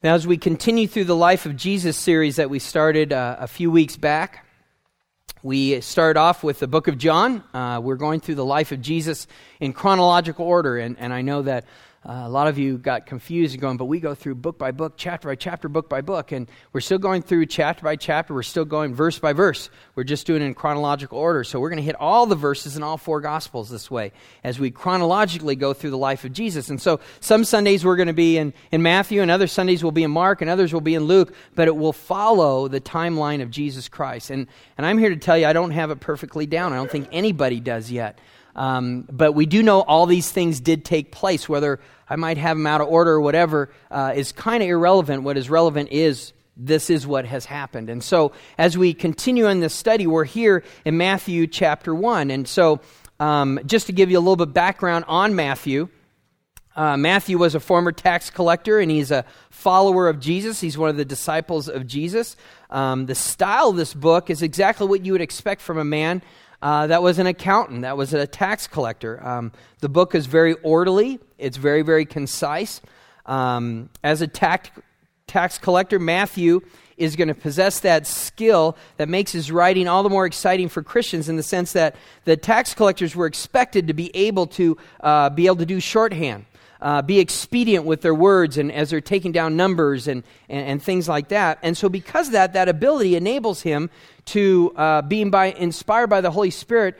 Now, as we continue through the Life of Jesus series that we started a few weeks back, we start off with the book of John. We're going through the life of Jesus in chronological order, and I know that a lot of you got confused and going, but we go through book by book, chapter by chapter, book by book, and we're still going through chapter by chapter. We're still going verse by verse. We're just doing it in chronological order. So we're going to hit all the verses in all four Gospels this way as we chronologically go through the life of Jesus. And so some Sundays we're going to be in Matthew, and other Sundays will be in Mark, and others will be in Luke, but it will follow the timeline of Jesus Christ. And I'm here to tell you I don't have it perfectly down. I don't think anybody does yet. But we do know all these things did take place. Whether I might have them out of order or whatever is kind of irrelevant. What is relevant is this is what has happened. And so as we continue in this study, we're here in Matthew chapter 1. And so just to give you a little bit of background on Matthew, Matthew was a former tax collector, and he's a follower of Jesus. He's one of the disciples of Jesus. The style of this book is exactly what you would expect from a man that was an accountant, that was a tax collector. The book is very orderly. It's very, very concise. As a tax collector, Matthew is going to possess that skill that makes his writing all the more exciting for Christians in the sense that the tax collectors were expected to be able to do shorthand. Be expedient with their words and as they're taking down numbers and things like that. And so because of that ability enables him to, inspired by the Holy Spirit,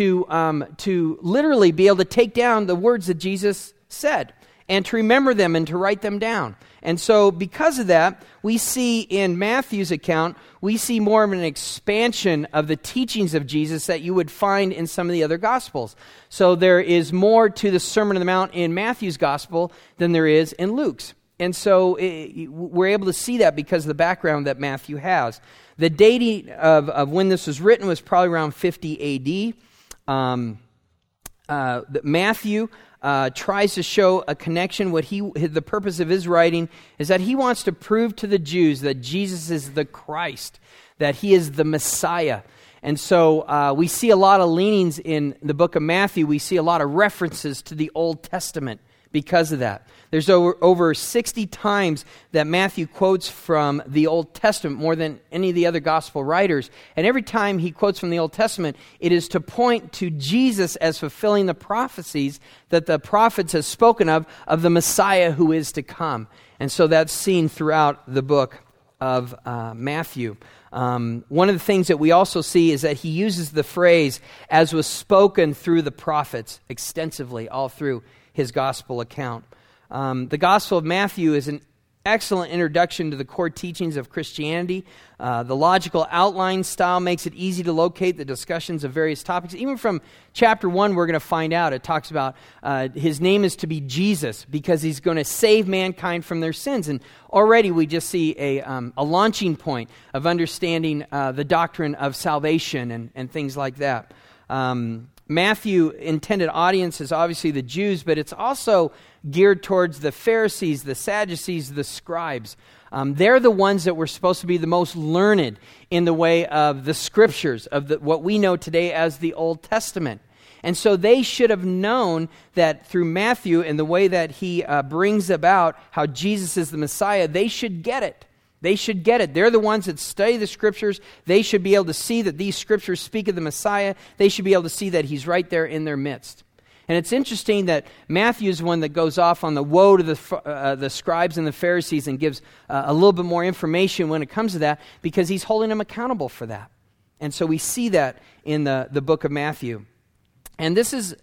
to literally be able to take down the words that Jesus said and to remember them and to write them down. And so because of that, we see in Matthew's account, we see more of an expansion of the teachings of Jesus that you would find in some of the other Gospels. So there is more to the Sermon on the Mount in Matthew's Gospel than there is in Luke's. And so we're able to see that because of the background that Matthew has. The dating of when this was written was probably around 50 AD. Matthew tries to show a connection. The purpose of his writing is that he wants to prove to the Jews that Jesus is the Christ, that he is the Messiah. And so we see a lot of leanings in the book of Matthew. We see a lot of references to the Old Testament because of that. There's over 60 times that Matthew quotes from the Old Testament, more than any of the other gospel writers. And every time he quotes from the Old Testament, it is to point to Jesus as fulfilling the prophecies that the prophets have spoken of the Messiah who is to come. And so that's seen throughout the book of Matthew. One of the things that we also see is that he uses the phrase, as was spoken through the prophets, extensively all through his gospel account. The Gospel of Matthew is an excellent introduction to the core teachings of Christianity. The logical outline style makes it easy to locate the discussions of various topics. Even from chapter 1, we're going to find out, it talks about his name is to be Jesus because he's going to save mankind from their sins. And already we just see a launching point of understanding the doctrine of salvation and things like that. Matthew intended audience is obviously the Jews, but it's also geared towards the Pharisees, the Sadducees, the scribes. They're the ones that were supposed to be the most learned in the way of the scriptures, of what we know today as the Old Testament. And so they should have known that through Matthew and the way that he brings about how Jesus is the Messiah, they should get it. They should get it. They're the ones that study the Scriptures. They should be able to see that these Scriptures speak of the Messiah. They should be able to see that he's right there in their midst. And it's interesting that Matthew is one that goes off on the woe to the scribes and the Pharisees and gives a little bit more information when it comes to that because he's holding them accountable for that. And so we see that in the book of Matthew. And this is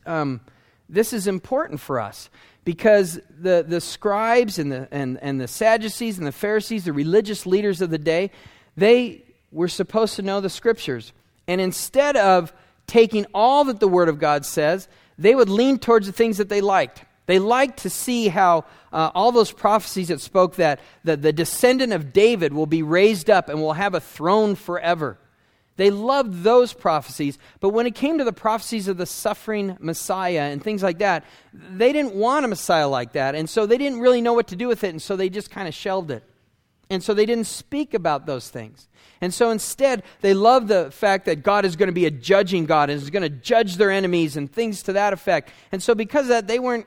important for us. Because the scribes and the Sadducees and the Pharisees, the religious leaders of the day, they were supposed to know the Scriptures. And instead of taking all that the Word of God says, they would lean towards the things that they liked. They liked to see how all those prophecies that spoke that the descendant of David will be raised up and will have a throne forever. They loved those prophecies, but when it came to the prophecies of the suffering Messiah and things like that, they didn't want a Messiah like that, and so they didn't really know what to do with it, and so they just kind of shelved it. And so they didn't speak about those things. And so instead, they loved the fact that God is going to be a judging God and is going to judge their enemies and things to that effect. And so because of that,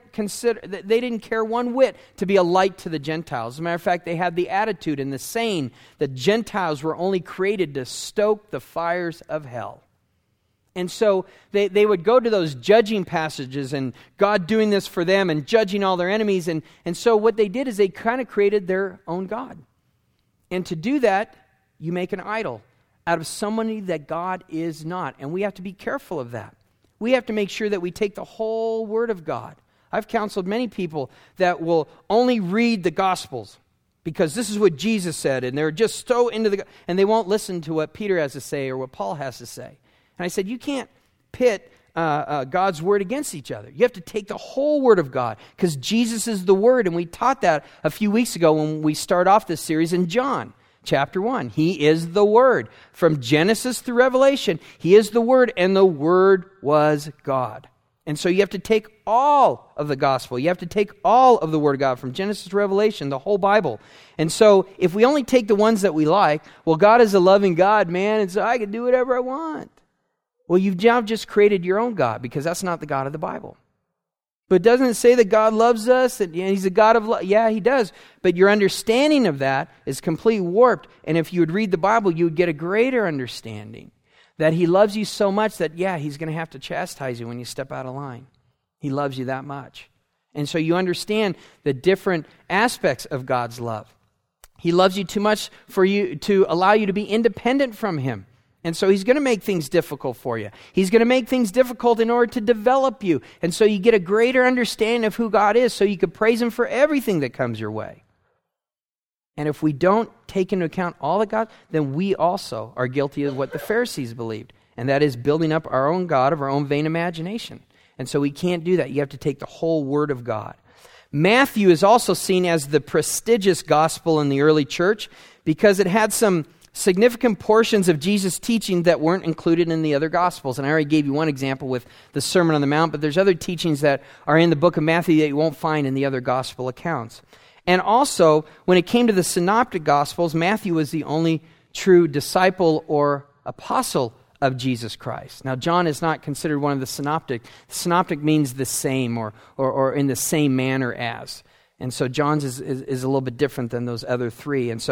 they didn't care one whit to be a light to the Gentiles. As a matter of fact, they had the attitude and the saying that Gentiles were only created to stoke the fires of hell. And so they would go to those judging passages and God doing this for them and judging all their enemies. And so what they did is they kind of created their own God. And to do that, you make an idol out of somebody that God is not. And we have to be careful of that. We have to make sure that we take the whole Word of God. I've counseled many people that will only read the Gospels because this is what Jesus said, and they're just so into and they won't listen to what Peter has to say or what Paul has to say. And I said, you can't pit God's Word against each other. You have to take the whole Word of God because Jesus is the Word. And we taught that a few weeks ago when we start off this series in John chapter 1. He is the Word. From Genesis through Revelation, He is the Word, and the Word was God. And so you have to take all of the gospel. You have to take all of the Word of God from Genesis to Revelation, the whole Bible. And so if we only take the ones that we like, well, God is a loving God, man, and so I can do whatever I want. Well, you've now just created your own God because that's not the God of the Bible. But doesn't it say that God loves us and He's a God of love? Yeah, He does. But your understanding of that is completely warped. And if you would read the Bible, you would get a greater understanding that He loves you so much that, yeah, He's going to have to chastise you when you step out of line. He loves you that much. And so you understand the different aspects of God's love. He loves you too much for you to allow you to be independent from Him. And so He's going to make things difficult for you. He's going to make things difficult in order to develop you. And so you get a greater understanding of who God is so you can praise Him for everything that comes your way. And if we don't take into account all of God, then we also are guilty of what the Pharisees believed. And that is building up our own God of our own vain imagination. And so we can't do that. You have to take the whole Word of God. Matthew is also seen as the prestigious gospel in the early church because it had some significant portions of Jesus' teaching that weren't included in the other Gospels. And I already gave you one example with the Sermon on the Mount, but there's other teachings that are in the book of Matthew that you won't find in the other Gospel accounts. And also, when it came to the Synoptic Gospels, Matthew was the only true disciple or apostle of Jesus Christ. Now, John is not considered one of the Synoptic. Synoptic means the same or in the same manner as. And so John's is a little bit different than those other three. And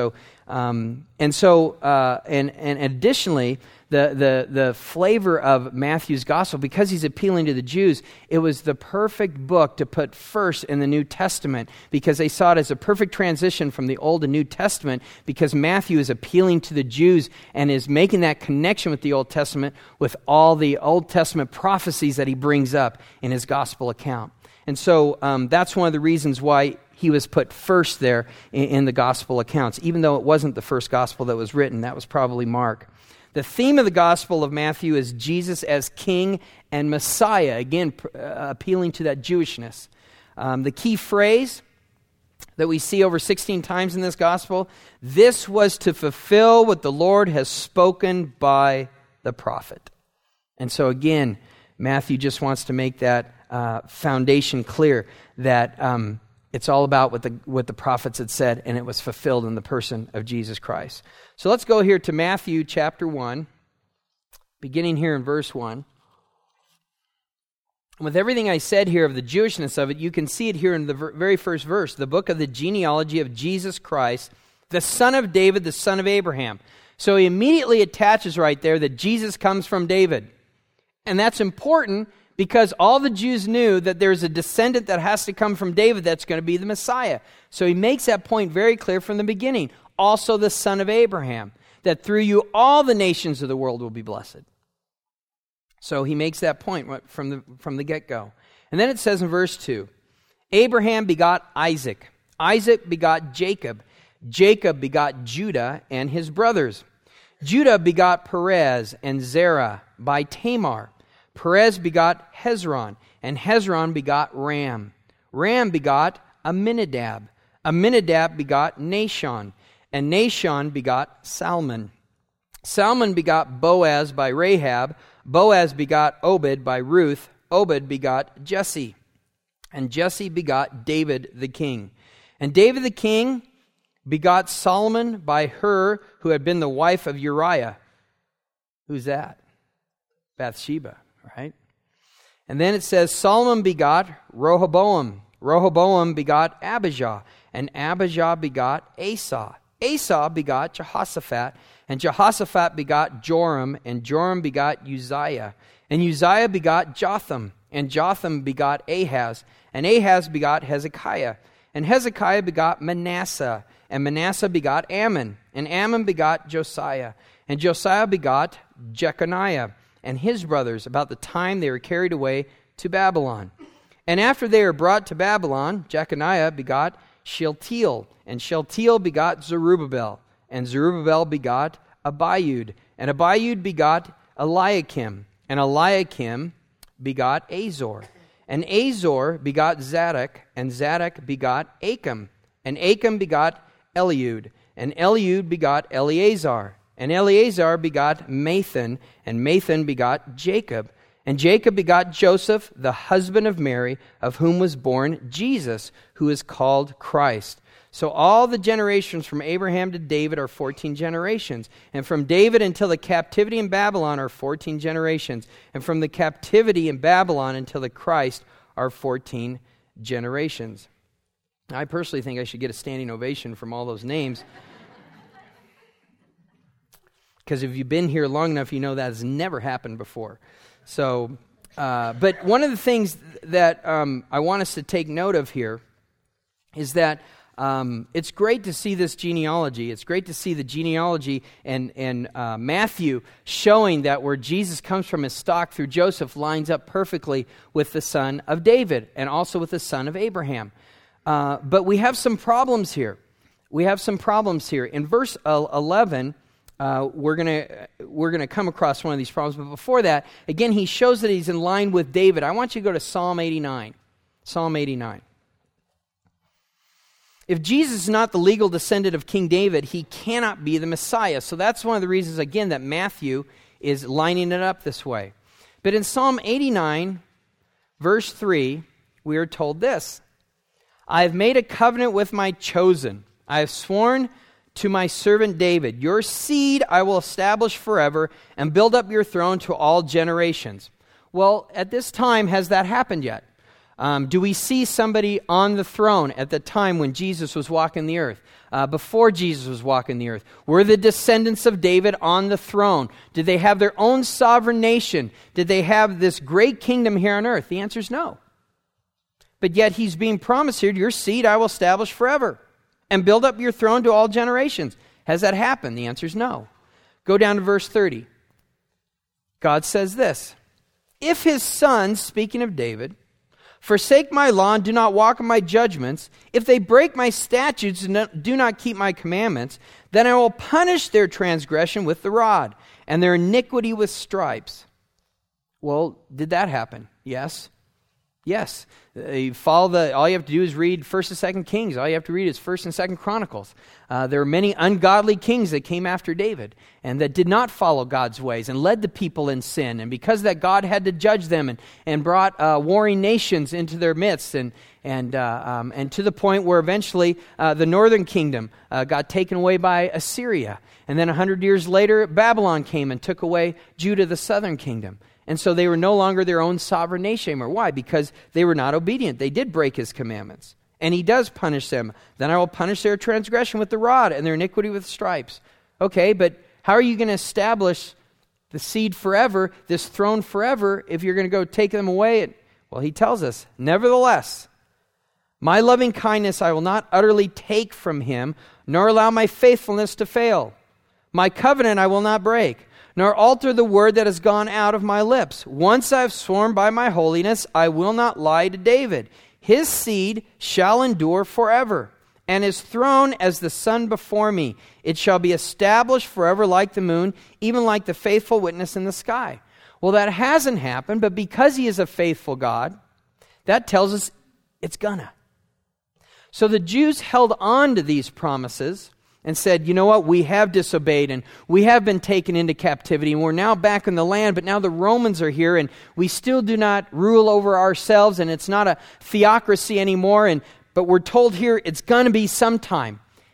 additionally, the flavor of Matthew's gospel, because he's appealing to the Jews, it was the perfect book to put first in the New Testament because they saw it as a perfect transition from the Old and New Testament because Matthew is appealing to the Jews and is making that connection with the Old Testament with all the Old Testament prophecies that he brings up in his gospel account. And so that's one of the reasons why he was put first there in the gospel accounts, even though it wasn't the first gospel that was written. That was probably Mark. The theme of the Gospel of Matthew is Jesus as King and Messiah, again, appealing to that Jewishness. The key phrase that we see over 16 times in this Gospel, this was to fulfill what the Lord has spoken by the prophet. And so again, Matthew just wants to make that foundation clear that it's all about what the prophets had said, and it was fulfilled in the person of Jesus Christ. So let's go here to Matthew chapter 1, beginning here in verse 1. And with everything I said here of the Jewishness of it, you can see it here in the very first verse, the book of the genealogy of Jesus Christ, the son of David, the son of Abraham. So he immediately attaches right there that Jesus comes from David. And that's important because all the Jews knew that there's a descendant that has to come from David that's going to be the Messiah. So he makes that point very clear from the beginning. Also the son of Abraham, that through you all the nations of the world will be blessed. So he makes that point from the get-go. And then it says in verse 2, Abraham begot Isaac. Isaac begot Jacob. Jacob begot Judah and his brothers. Judah begot Perez and Zerah by Tamar. Perez begot Hezron, and Hezron begot Ram. Ram begot Amminadab. Amminadab begot Nahshon, and Nahshon begot Salmon. Salmon begot Boaz by Rahab. Boaz begot Obed by Ruth. Obed begot Jesse, and Jesse begot David the king. And David the king begot Solomon by her who had been the wife of Uriah. Who's that? Bathsheba, right? And then it says, Solomon begot Rehoboam. Rehoboam begot Abijah, and Abijah begot Asa. Asa begot Jehoshaphat, and Jehoshaphat begot Joram, and Joram begot Uzziah. And Uzziah begot Jotham, and Jotham begot Ahaz, and Ahaz begot Hezekiah. And Hezekiah begot Manasseh, and Manasseh begot Ammon, and Ammon begot Josiah. And Josiah begot Jeconiah and his brothers about the time they were carried away to Babylon. And after they were brought to Babylon, Jeconiah begot Shealtiel, and Shealtiel begot Zerubbabel, and Zerubbabel begot Abiud, and Abiud begot Eliakim, and Eliakim begot Azor, and Azor begot Zadok, and Zadok begot Achim, and Achim begot Eliud, and Eliud begot Eleazar, and Eleazar begot Mathan, and Mathan begot Jacob, and Jacob begot Joseph, the husband of Mary, of whom was born Jesus, who is called Christ. So all the generations from Abraham to David are 14 generations. And from David until the captivity in Babylon are 14 generations. And from the captivity in Babylon until the Christ are 14 generations. I personally think I should get a standing ovation from all those names. Because if you've been here long enough, you know that has never happened before. So, but one of the things that I want us to take note of here is that it's great to see this genealogy. It's great to see the genealogy and Matthew showing that where Jesus comes from, his stock through Joseph lines up perfectly with the son of David and also with the son of Abraham. But we have some problems here. In verse 11, we're gonna come across one of these problems. But before that, again, he shows that he's in line with David. I want you to go to Psalm 89. Psalm 89. If Jesus is not the legal descendant of King David, he cannot be the Messiah. So that's one of the reasons, again, that Matthew is lining it up this way. But in Psalm 89, verse 3, we are told this: I have made a covenant with my chosen. I have sworn to my servant David, your seed I will establish forever and build up your throne to all generations. Well, at this time, has that happened yet? Do we see somebody on the throne at the time when Jesus was walking the earth? Before Jesus was walking the earth? Were the descendants of David on the throne? Did they have their own sovereign nation? Did they have this great kingdom here on earth? The answer is no. But yet he's being promised here, your seed I will establish forever and build up your throne to all generations. Has that happened? The answer is no. Go down to verse 30. God says this: if his sons, speaking of David, forsake my law and do not walk in my judgments, if they break my statutes and do not keep my commandments, then I will punish their transgression with the rod and their iniquity with stripes. Well, did that happen? Yes. Yes. You follow all you have to do is read 1st and 2nd Kings. All you have to read is 1st and 2nd Chronicles. There are many ungodly kings that came after David and that did not follow God's ways and led the people in sin. And because of that, God had to judge them and brought warring nations into their midst and to the point where eventually the northern kingdom got taken away by Assyria. And then 100 years later, Babylon came and took away Judah, the southern kingdom. And so they were no longer their own sovereign nation anymore. Why? Because they were not obedient. They did break his commandments. And he does punish them. Then I will punish their transgression with the rod and their iniquity with stripes. Okay, but how are you going to establish the seed forever, this throne forever, if you're going to go take them away? Well, he tells us, nevertheless, my loving kindness I will not utterly take from him, nor allow my faithfulness to fail. My covenant I will not break, nor alter the word that has gone out of my lips. Once I have sworn by my holiness, I will not lie to David. His seed shall endure forever, and his throne as the sun before me. It shall be established forever like the moon, even like the faithful witness in the sky. Well, that hasn't happened, but because he is a faithful God, that tells us it's gonna. So the Jews held on to these promises and said, you know what, we have disobeyed and we have been taken into captivity and we're now back in the land, but now the Romans are here and we still do not rule over ourselves and it's not a theocracy anymore, but we're told here it's going to be sometime.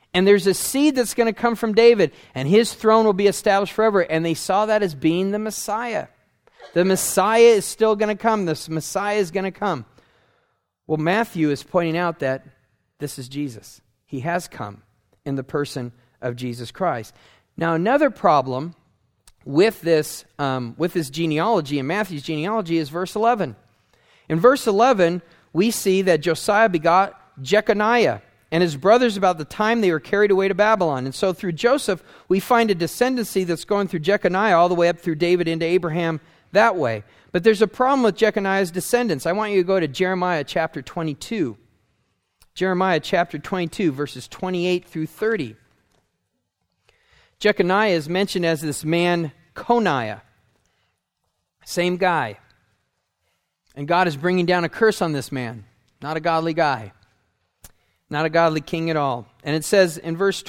And there's a seed that's going to come from David, and his throne will be established forever. And they saw that as being the Messiah. The Messiah is still going to come. The Messiah is going to come. Well, Matthew is pointing out that this is Jesus. He has come in the person of Jesus Christ. Now, another problem with this genealogy, in Matthew's genealogy, is verse 11. In verse 11, we see that Josiah begot Jeconiah and his brothers about the time they were carried away to Babylon. And so through Joseph, we find a descendancy that's going through Jeconiah all the way up through David into Abraham that way. But there's a problem with Jeconiah's descendants. I want you to go to Jeremiah chapter 22. Jeremiah chapter 22, verses 28 through 30. Jeconiah is mentioned as this man Coniah. Same guy. And God is bringing down a curse on this man. Not a godly guy. Not a godly king at all. And it says in verse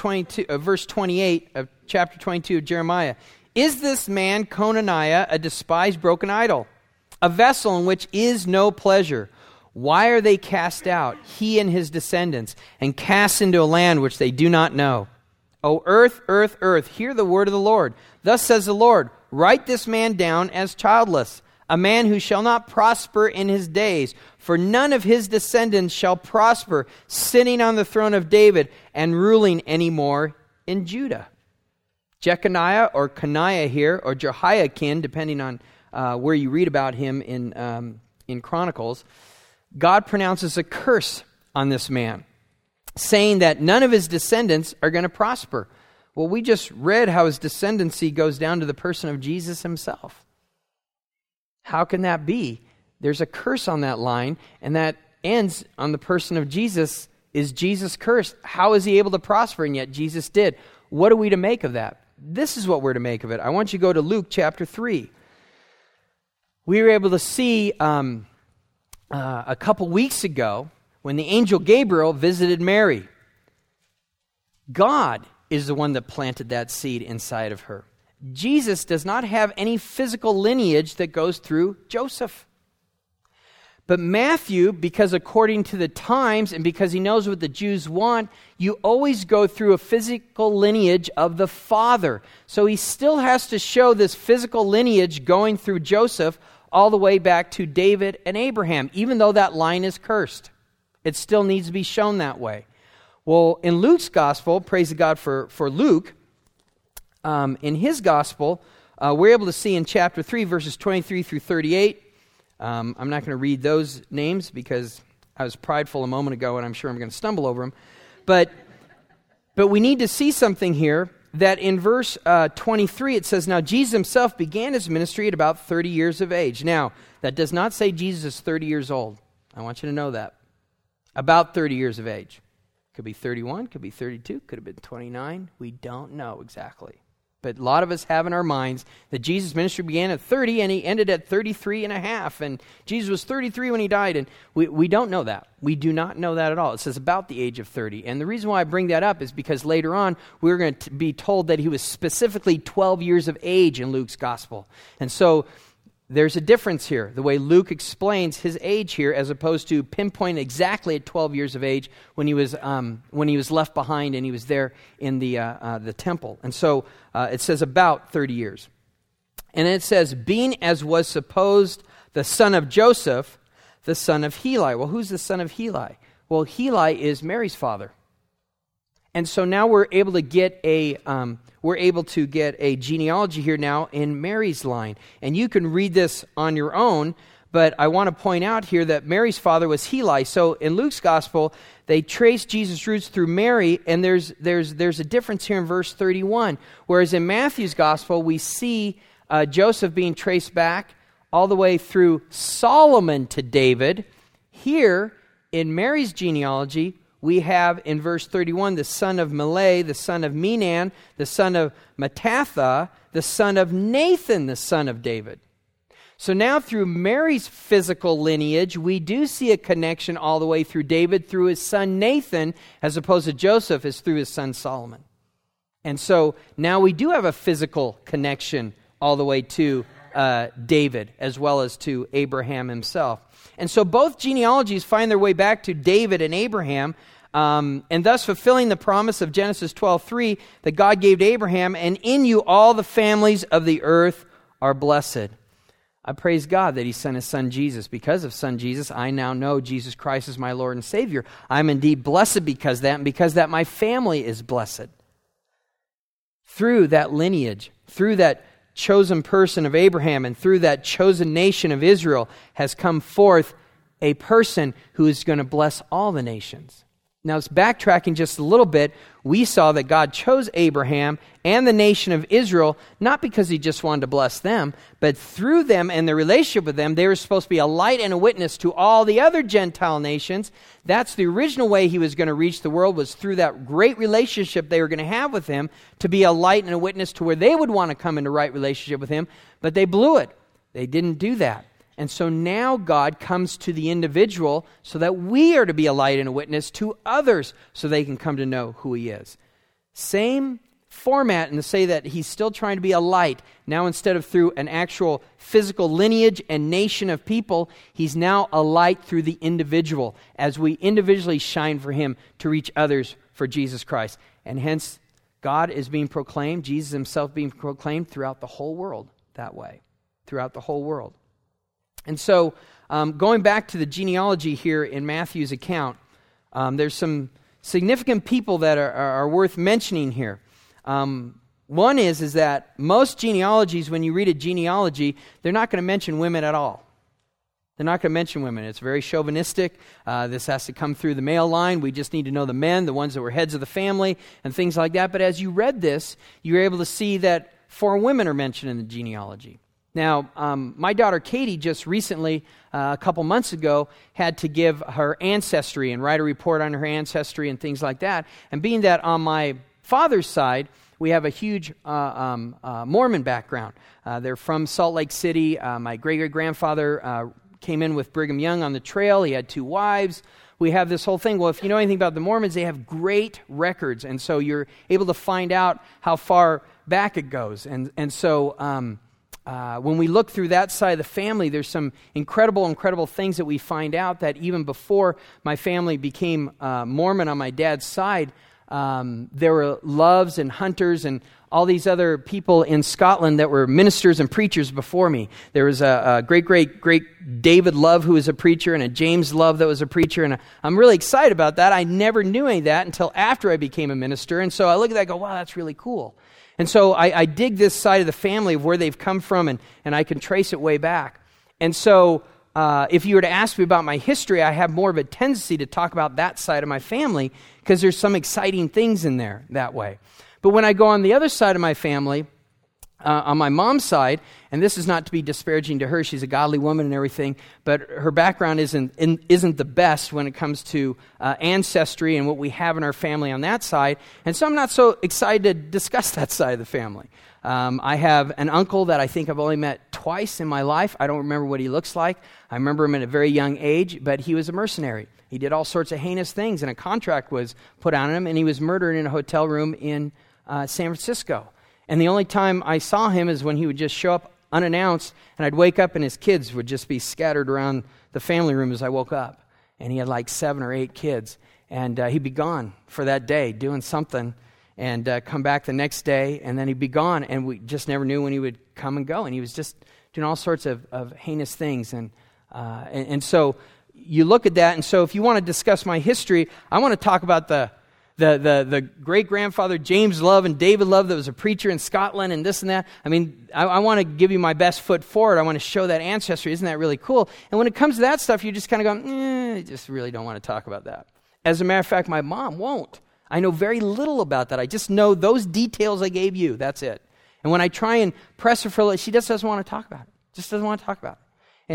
28 of chapter 22 of Jeremiah, "Is this man Conaniah a despised broken idol, a vessel in which is no pleasure? Why are they cast out, he and his descendants, and cast into a land which they do not know? O earth, earth, earth, hear the word of the Lord. Thus says the Lord, write this man down as childless, a man who shall not prosper in his days, for none of his descendants shall prosper, sitting on the throne of David and ruling anymore in Judah." Jeconiah, or Coniah here, or Jehoiakim, depending on where you read about him in Chronicles, God pronounces a curse on this man, saying that none of his descendants are going to prosper. Well, we just read how his descendancy goes down to the person of Jesus himself. How can that be? There's a curse on that line, and that ends on the person of Jesus. Is Jesus cursed? How is he able to prosper? And yet Jesus did. What are we to make of that? This is what we're to make of it. I want you to go to Luke chapter 3. We were able to see a couple weeks ago when the angel Gabriel visited Mary. God is the one that planted that seed inside of her. Jesus does not have any physical lineage that goes through Joseph. But Matthew, because according to the times and because he knows what the Jews want, you always go through a physical lineage of the father. So he still has to show this physical lineage going through Joseph all the way back to David and Abraham, even though that line is cursed. It still needs to be shown that way. Well, in Luke's gospel, praise God for Luke, in his gospel, we're able to see in chapter 3, verses 23 through 38. I'm not going to read those names because I was prideful a moment ago and I'm sure I'm going to stumble over them. But we need to see something here, that in verse 23 it says, "Now Jesus himself began his ministry at about 30 years of age." Now, that does not say Jesus is 30 years old. I want you to know that. About 30 years of age. Could be 31, could be 32, could have been 29. We don't know exactly. But a lot of us have in our minds that Jesus' ministry began at 30 and he ended at 33 and a half. And Jesus was 33 when he died. And we don't know that. We do not know that at all. It says about the age of 30. And the reason why I bring that up is because later on we're going to be told that he was specifically 12 years of age in Luke's gospel. And so there's a difference here, the way Luke explains his age here, as opposed to pinpointing exactly at 12 years of age when he was left behind and he was there in the temple. And so it says about 30 years. And then it says, being as was supposed the son of Joseph, the son of Heli. Well, who's the son of Heli? Well, Heli is Mary's father. And so now we're able to get a genealogy here now in Mary's line. And you can read this on your own, but I want to point out here that Mary's father was Heli. So in Luke's gospel, they trace Jesus' roots through Mary, and there's a difference here in verse 31. Whereas in Matthew's gospel, we see Joseph being traced back all the way through Solomon to David. Here, in Mary's genealogy, we have in verse 31 the son of Melech, the son of Menan, the son of Mattatha, the son of Nathan, the son of David. So now through Mary's physical lineage, we do see a connection all the way through David through his son Nathan, as opposed to Joseph is through his son Solomon. And so now we do have a physical connection all the way to David, as well as to Abraham himself. And so both genealogies find their way back to David and Abraham, and thus fulfilling the promise of Genesis 12:3 that God gave to Abraham, and in you all the families of the earth are blessed. I praise God that he sent his son Jesus. Because of son Jesus, I now know Jesus Christ is my Lord and Savior. I'm indeed blessed because of that, and because that my family is blessed. Through that lineage, through that chosen person of Abraham, and through that chosen nation of Israel has come forth a person who is going to bless all the nations. Now, it's backtracking just a little bit. We saw that God chose Abraham and the nation of Israel, not because he just wanted to bless them, but through them and their relationship with them, they were supposed to be a light and a witness to all the other Gentile nations. That's the original way he was going to reach the world, was through that great relationship they were going to have with him, to be a light and a witness to where they would want to come into right relationship with him, but they blew it. They didn't do that. And so now God comes to the individual so that we are to be a light and a witness to others so they can come to know who he is. Same format, and to say that he's still trying to be a light. Now, instead of through an actual physical lineage and nation of people, he's now a light through the individual as we individually shine for him to reach others for Jesus Christ. And hence, God is being proclaimed, Jesus himself being proclaimed throughout the whole world that way, throughout the whole world. And so, going back to the genealogy here in Matthew's account, there's some significant people that are worth mentioning here. One is that most genealogies, when you read a genealogy, they're not going to mention women at all. They're not going to mention women. It's very chauvinistic. This has to come through the male line. We just need to know the men, the ones that were heads of the family, and things like that. But as you read this, you were able to see that 4 women are mentioned in the genealogy. Now, my daughter Katie just recently, a couple months ago, had to give her ancestry and write a report on her ancestry and things like that. And being that on my father's side, we have a huge Mormon background. They're from Salt Lake City. My great-great-grandfather came in with Brigham Young on the trail. He had 2 wives. We have this whole thing. Well, if you know anything about the Mormons, they have great records. And so you're able to find out how far back it goes. And so when we look through that side of the family, there's some incredible things that we find out that even before my family became Mormon on my dad's side, there were Loves and Hunters and all these other people in Scotland that were ministers and preachers before me. There was a great David Love who was a preacher, and a James Love that was a preacher, and I'm really excited about that. I never knew any of that until after I became a minister, and so I look at that and go, wow, that's really cool. And so I dig this side of the family of where they've come from, and I can trace it way back. And so if you were to ask me about my history, I have more of a tendency to talk about that side of my family because there's some exciting things in there that way. But when I go on the other side of my family, on my mom's side, and this is not to be disparaging to her, she's a godly woman and everything, but her background isn't the best when it comes to ancestry and what we have in our family on that side, and so I'm not so excited to discuss that side of the family. I have an uncle that I think I've only met twice in my life. I don't remember what he looks like. I remember him at a very young age, but he was a mercenary. He did all sorts of heinous things, and a contract was put on him, and he was murdered in a hotel room in San Francisco. And the only time I saw him is when he would just show up unannounced, and I'd wake up and his kids would just be scattered around the family room as I woke up. And he had like 7 or 8 kids. And he'd be gone for that day doing something and come back the next day, and then he'd be gone. And we just never knew when he would come and go. And he was just doing all sorts of heinous things. And so you look at that, and so if you want to discuss my history, I want to talk about the great-grandfather James Love and David Love that was a preacher in Scotland and this and that. I mean, I want to give you my best foot forward. I want to show that ancestry. Isn't that really cool? And when it comes to that stuff, you just kind of go, I just really don't want to talk about that. As a matter of fact, my mom won't. I know very little about that. I just know those details I gave you. That's it. And when I try and press her for a little, she just doesn't want to talk about it. Just doesn't want to talk about it.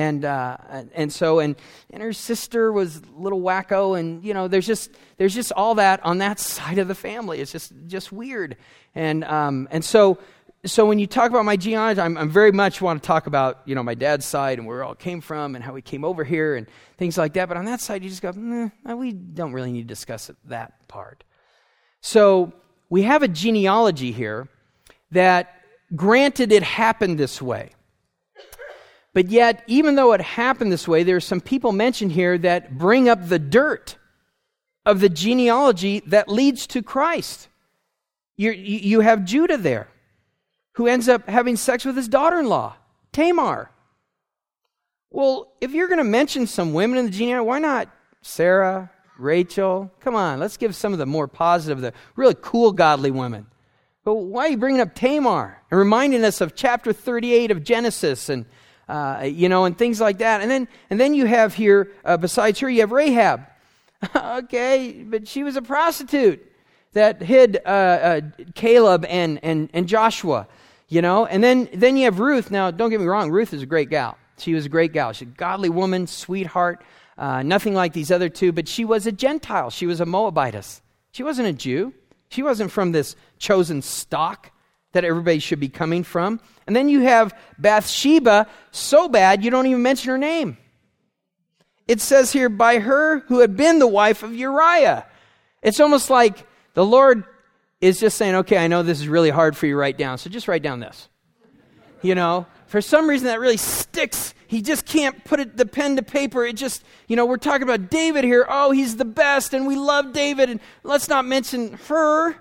And so her sister was a little wacko, and there's just all that on that side of the family. It's just weird, and so when you talk about my genealogy, I'm very much want to talk about my dad's side and where it all came from and how we came over here and things like that. But on that side, you just go, we don't really need to discuss that part. So we have a genealogy here that, granted, it happened this way. But yet, even though it happened this way, there are some people mentioned here that bring up the dirt of the genealogy that leads to Christ. You have Judah there, who ends up having sex with his daughter-in-law, Tamar. Well, if you're going to mention some women in the genealogy, why not Sarah, Rachel? Come on, let's give some of the more positive, the really cool godly women. But why are you bringing up Tamar and reminding us of chapter 38 of Genesis and and things like that? And then you have here, besides her, you have Rahab. Okay, but she was a prostitute that hid Caleb and Joshua, And then you have Ruth. Now, don't get me wrong, Ruth is a great gal. She was a great gal. She's a godly woman, sweetheart, nothing like these other two, but she was a Gentile. She was a Moabitess. She wasn't a Jew. She wasn't from this chosen stock that everybody should be coming from. And then you have Bathsheba, so bad you don't even mention her name. It says here, by her who had been the wife of Uriah. It's almost like the Lord is just saying, okay, I know this is really hard for you to write down, so just write down this. For some reason that really sticks. He just can't put the pen to paper. It just, we're talking about David here. Oh, he's the best, and we love David, and let's not mention her.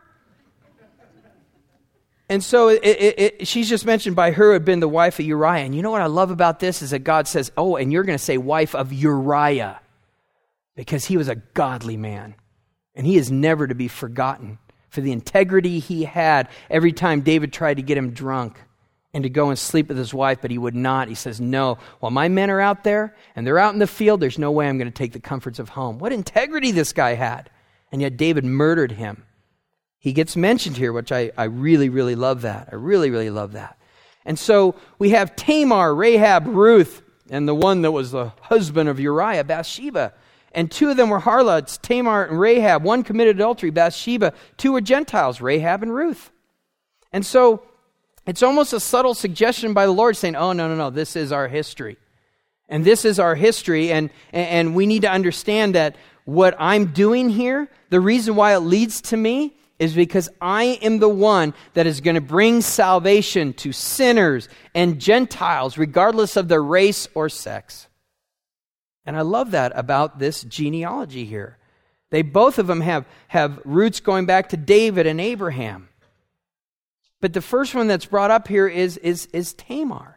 And so she's just mentioned by her who had been the wife of Uriah. And you know what I love about this is that God says, oh, and you're going to say wife of Uriah, because he was a godly man, and he is never to be forgotten for the integrity he had every time David tried to get him drunk and to go and sleep with his wife, but he would not. He says, no, while my men are out there and they're out in the field, there's no way I'm going to take the comforts of home. What integrity this guy had. And yet David murdered him. He gets mentioned here, which I really, really love that. I really, really love that. And so we have Tamar, Rahab, Ruth, and the one that was the husband of Uriah, Bathsheba. And two of them were harlots, Tamar and Rahab. One committed adultery, Bathsheba. Two were Gentiles, Rahab and Ruth. And so it's almost a subtle suggestion by the Lord saying, oh, no, this is our history. And this is our history, and we need to understand that what I'm doing here, the reason why it leads to me is because I am the one that is going to bring salvation to sinners and Gentiles, regardless of their race or sex. And I love that about this genealogy here. Both of them have roots going back to David and Abraham. But the first one that's brought up here is Tamar.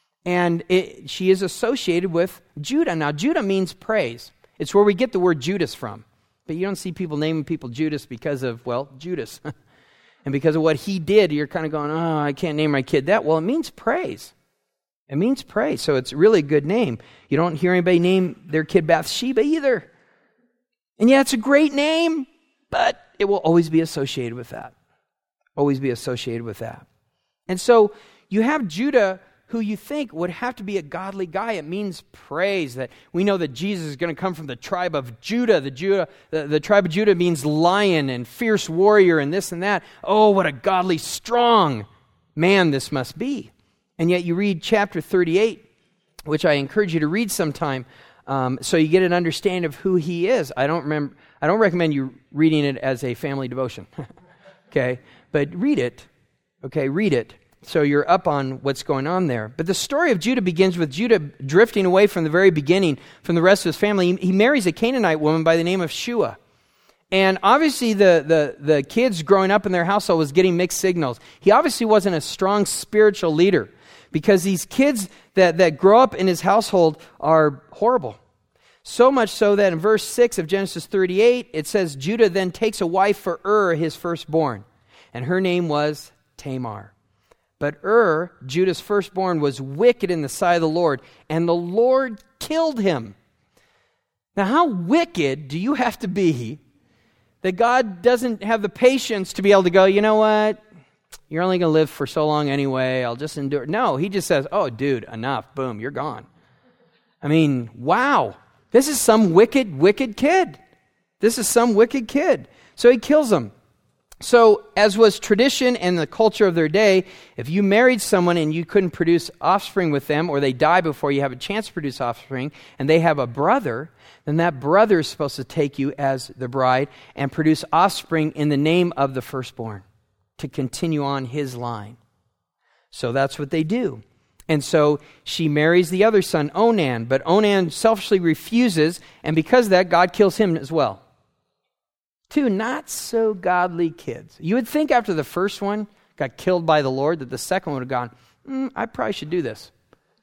And she is associated with Judah. Now, Judah means praise. It's where we get the word Judas from. But you don't see people naming people Judas because of, Judas. And because of what he did, you're kind of going, oh, I can't name my kid that. Well, it means praise. It means praise. So it's really a good name. You don't hear anybody name their kid Bathsheba either. And yeah, it's a great name, but it will always be associated with that. Always be associated with that. And so you have Judah, who you think would have to be a godly guy. It means praise, that we know that Jesus is going to come from the tribe of Judah. The tribe of Judah means lion and fierce warrior and this and that. Oh, what a godly, strong man this must be. And yet you read chapter 38, which I encourage you to read sometime, so you get an understanding of who he is. I don't recommend you reading it as a family devotion. Okay? But read it. Okay, read it. So you're up on what's going on there. But the story of Judah begins with Judah drifting away from the very beginning from the rest of his family. He marries a Canaanite woman by the name of Shua. And obviously the kids growing up in their household was getting mixed signals. He obviously wasn't a strong spiritual leader, because these kids that grow up in his household are horrible. So much so that in verse 6 of Genesis 38, it says, Judah then takes a wife for his firstborn, and her name was Tamar. But Judah's firstborn, was wicked in the sight of the Lord, and the Lord killed him. Now, how wicked do you have to be that God doesn't have the patience to be able to go, you know what? You're only going to live for so long anyway. I'll just endure. No, he just says, oh, dude, enough. Boom, you're gone. I mean, wow. This is some wicked, wicked kid. This is some wicked kid. So he kills him. So, as was tradition and the culture of their day, if you married someone and you couldn't produce offspring with them, or they die before you have a chance to produce offspring, and they have a brother, then that brother is supposed to take you as the bride and produce offspring in the name of the firstborn to continue on his line. So that's what they do. And so she marries the other son, Onan, but Onan selfishly refuses, and because of that, God kills him as well. 2 not so godly kids. You would think after the first one got killed by the Lord that the second one would have gone, I probably should do this.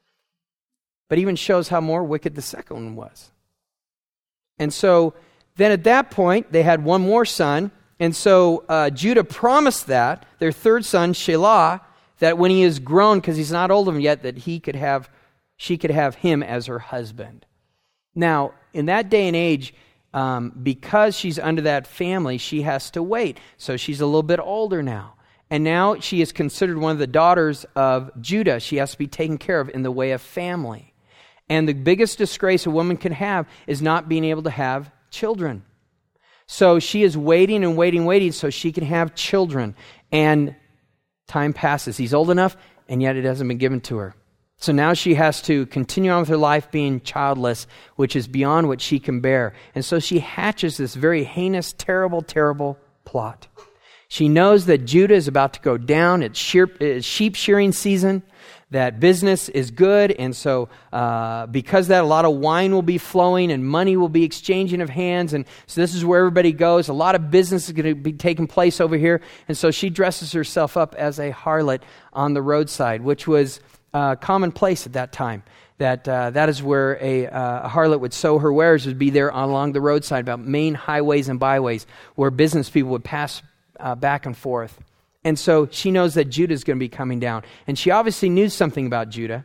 But even shows how more wicked the second one was. And so then at that point, they had one more son. And so Judah promised that, their third son, Shelah, that when he is grown, because he's not old enough yet, that she could have him as her husband. Now, in that day and age, because she's under that family, she has to wait. So she's a little bit older now. And now she is considered one of the daughters of Judah. She has to be taken care of in the way of family. And the biggest disgrace a woman can have is not being able to have children. So she is waiting and waiting so she can have children. And time passes. He's old enough, and yet it hasn't been given to her. So now she has to continue on with her life being childless, which is beyond what she can bear. And so she hatches this very heinous, terrible, terrible plot. She knows that Judah is about to go down. It's sheep shearing season. That business is good, and so because of that, a lot of wine will be flowing and money will be exchanging of hands, and so this is where everybody goes. A lot of business is going to be taking place over here, and so she dresses herself up as a harlot on the roadside, which was commonplace at that time. That is where a harlot would sow her wares, would be there along the roadside, about main highways and byways, where business people would pass back and forth. And so she knows that Judah is going to be coming down. And she obviously knew something about Judah.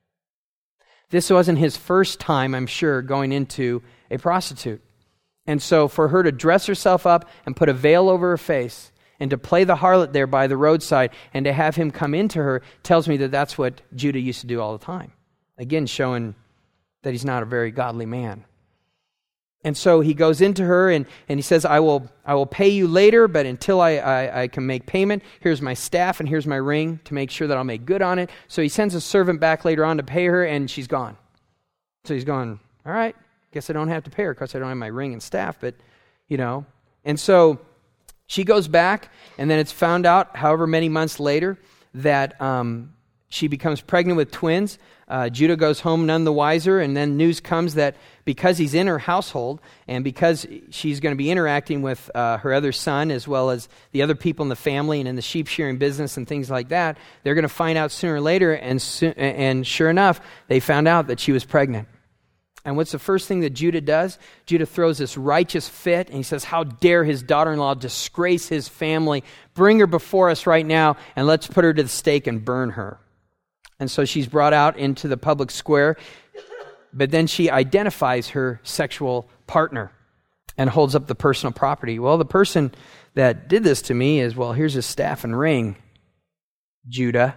This wasn't his first time, I'm sure, going into a prostitute. And so for her to dress herself up and put a veil over her face and to play the harlot there by the roadside and to have him come into her tells me that that's what Judah used to do all the time. Again, showing that he's not a very godly man. And so he goes into her and he says, I will pay you later, but until I can make payment, here's my staff and here's my ring to make sure that I'll make good on it. So he sends a servant back later on to pay her, and she's gone. So he's going, all right, guess I don't have to pay her because I don't have my ring and staff, but, And so she goes back, and then it's found out, however many months later, that she becomes pregnant with twins. Judah goes home none the wiser, and then news comes that because he's in her household and because she's going to be interacting with her other son as well as the other people in the family and in the sheep shearing business and things like that, they're going to find out sooner or later, and sure enough, they found out that she was pregnant. And what's the first thing that Judah does? Judah throws this righteous fit, and he says, how dare his daughter-in-law disgrace his family? Bring her before us right now, and let's put her to the stake and burn her. And so she's brought out into the public square, but then she identifies her sexual partner and holds up the personal property. Well, the person that did this to me is, well, here's his staff and ring, Judah.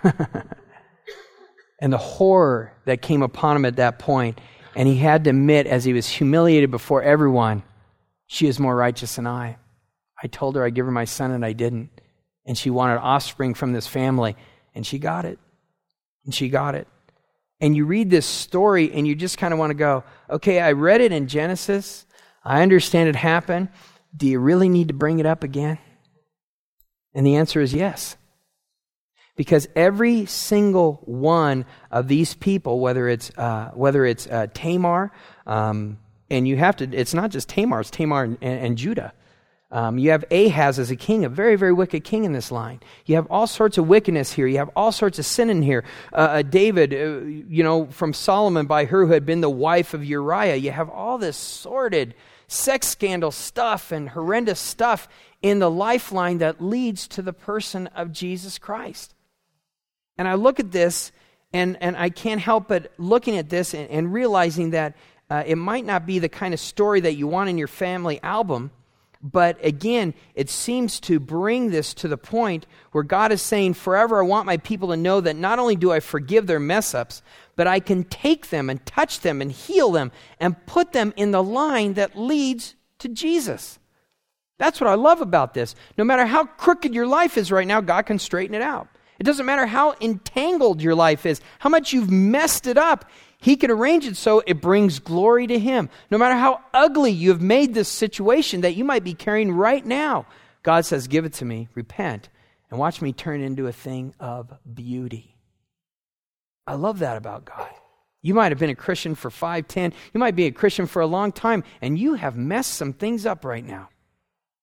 And the horror that came upon him at that point, and he had to admit as he was humiliated before everyone, she is more righteous than I. I told her I'd give her my son and I didn't. And she wanted offspring from this family, and she got it. And she got it. And you read this story and you just kind of want to go, okay, I read it in Genesis. I understand it happened. Do you really need to bring it up again? And the answer is yes. Because every single one of these people, whether it's Tamar, and you have to, it's not just Tamar, it's Tamar and Judah. You have Ahaz as a king, a very, very wicked king in this line. You have all sorts of wickedness here. You have all sorts of sin in here. David, from Solomon by her who had been the wife of Uriah. You have all this sordid sex scandal stuff and horrendous stuff in the lifeline that leads to the person of Jesus Christ. And I look at this, and I can't help but looking at this and realizing that it might not be the kind of story that you want in your family album. But again, it seems to bring this to the point where God is saying, forever I want my people to know that not only do I forgive their mess-ups, but I can take them and touch them and heal them and put them in the line that leads to Jesus. That's what I love about this. No matter how crooked your life is right now, God can straighten it out. It doesn't matter how entangled your life is, how much you've messed it up. He can arrange it so it brings glory to Him. No matter how ugly you have made this situation that you might be carrying right now, God says, give it to me, repent, and watch me turn it into a thing of beauty. I love that about God. You might have been a Christian for 5, 10, you might be a Christian for a long time, and you have messed some things up right now.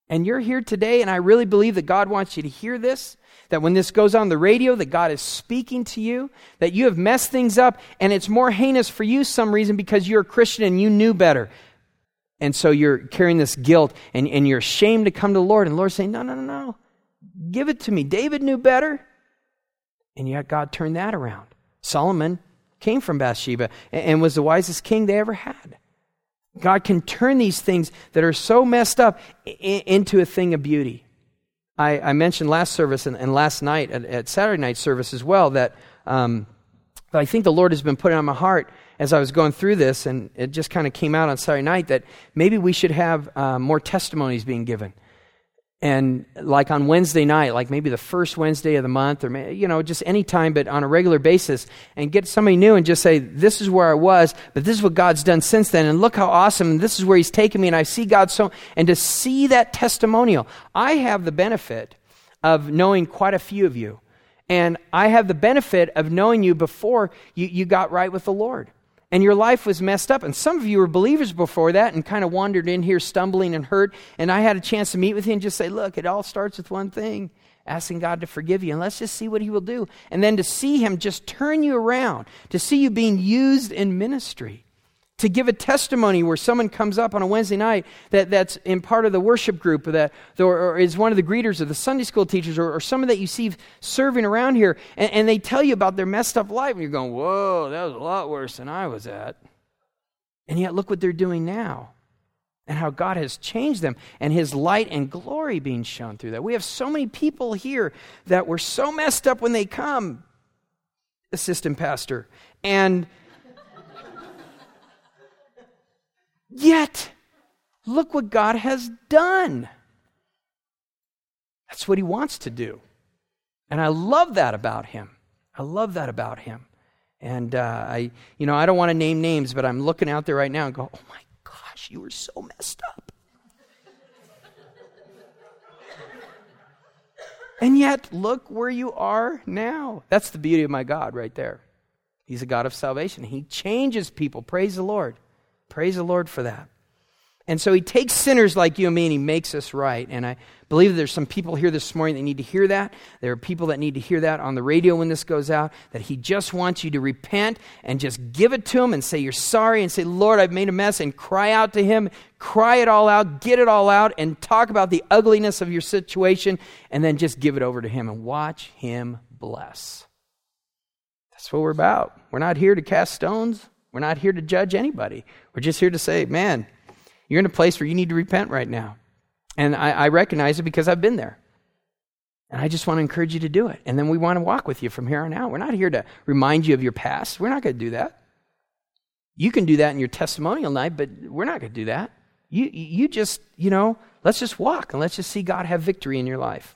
And you're here today, and I really believe that God wants you to hear this, that when this goes on the radio, that God is speaking to you, that you have messed things up, and it's more heinous for you some reason because you're a Christian and you knew better. And so you're carrying this guilt, and you're ashamed to come to the Lord, and the Lord's saying, no, give it to me. David knew better. And yet God turned that around. Solomon came from Bathsheba and was the wisest king they ever had. God can turn these things that are so messed up into a thing of beauty. I mentioned last service and last night at Saturday night service as well that I think the Lord has been putting on my heart as I was going through this, and it just kind of came out on Saturday night that maybe we should have more testimonies being given. And like on Wednesday night, like maybe the first Wednesday of the month, or just any time, but on a regular basis, and get somebody new and just say, this is where I was, but this is what God's done since then, and look how awesome, and this is where He's taken me, and I see God so, and to see that testimonial. I have the benefit of knowing quite a few of you, and I have the benefit of knowing you before you got right with the Lord. And your life was messed up. And some of you were believers before that and kind of wandered in here stumbling and hurt. And I had a chance to meet with you and just say, look, it all starts with one thing, asking God to forgive you. And let's just see what He will do. And then to see Him just turn you around, to see you being used in ministry, to give a testimony where someone comes up on a Wednesday night that's in part of the worship group or is one of the greeters or the Sunday school teachers or someone that you see serving around here, and they tell you about their messed up life, and you're going, whoa, that was a lot worse than I was at. And yet look what they're doing now and how God has changed them and His light and glory being shown through that. We have so many people here that were so messed up when they come, assistant pastor, and yet, look what God has done. That's what He wants to do. And I love that about Him. I love that about Him. And I don't want to name names, but I'm looking out there right now and go, oh my gosh, you were so messed up. And yet, look where you are now. That's the beauty of my God right there. He's a God of salvation. He changes people. Praise the Lord. Praise the Lord for that. And so He takes sinners like you and me and He makes us right. And I believe there's some people here this morning that need to hear that. There are people that need to hear that on the radio when this goes out, that He just wants you to repent and just give it to Him and say you're sorry and say, Lord, I've made a mess, and cry out to Him, cry it all out, get it all out, and talk about the ugliness of your situation, and then just give it over to Him and watch Him bless. That's what we're about. We're not here to cast stones. We're not here to judge anybody. We're just here to say, man, you're in a place where you need to repent right now. And I recognize it because I've been there. And I just want to encourage you to do it. And then we want to walk with you from here on out. We're not here to remind you of your past. We're not going to do that. You can do that in your testimonial night, but we're not going to do that. You just, let's just walk and let's just see God have victory in your life.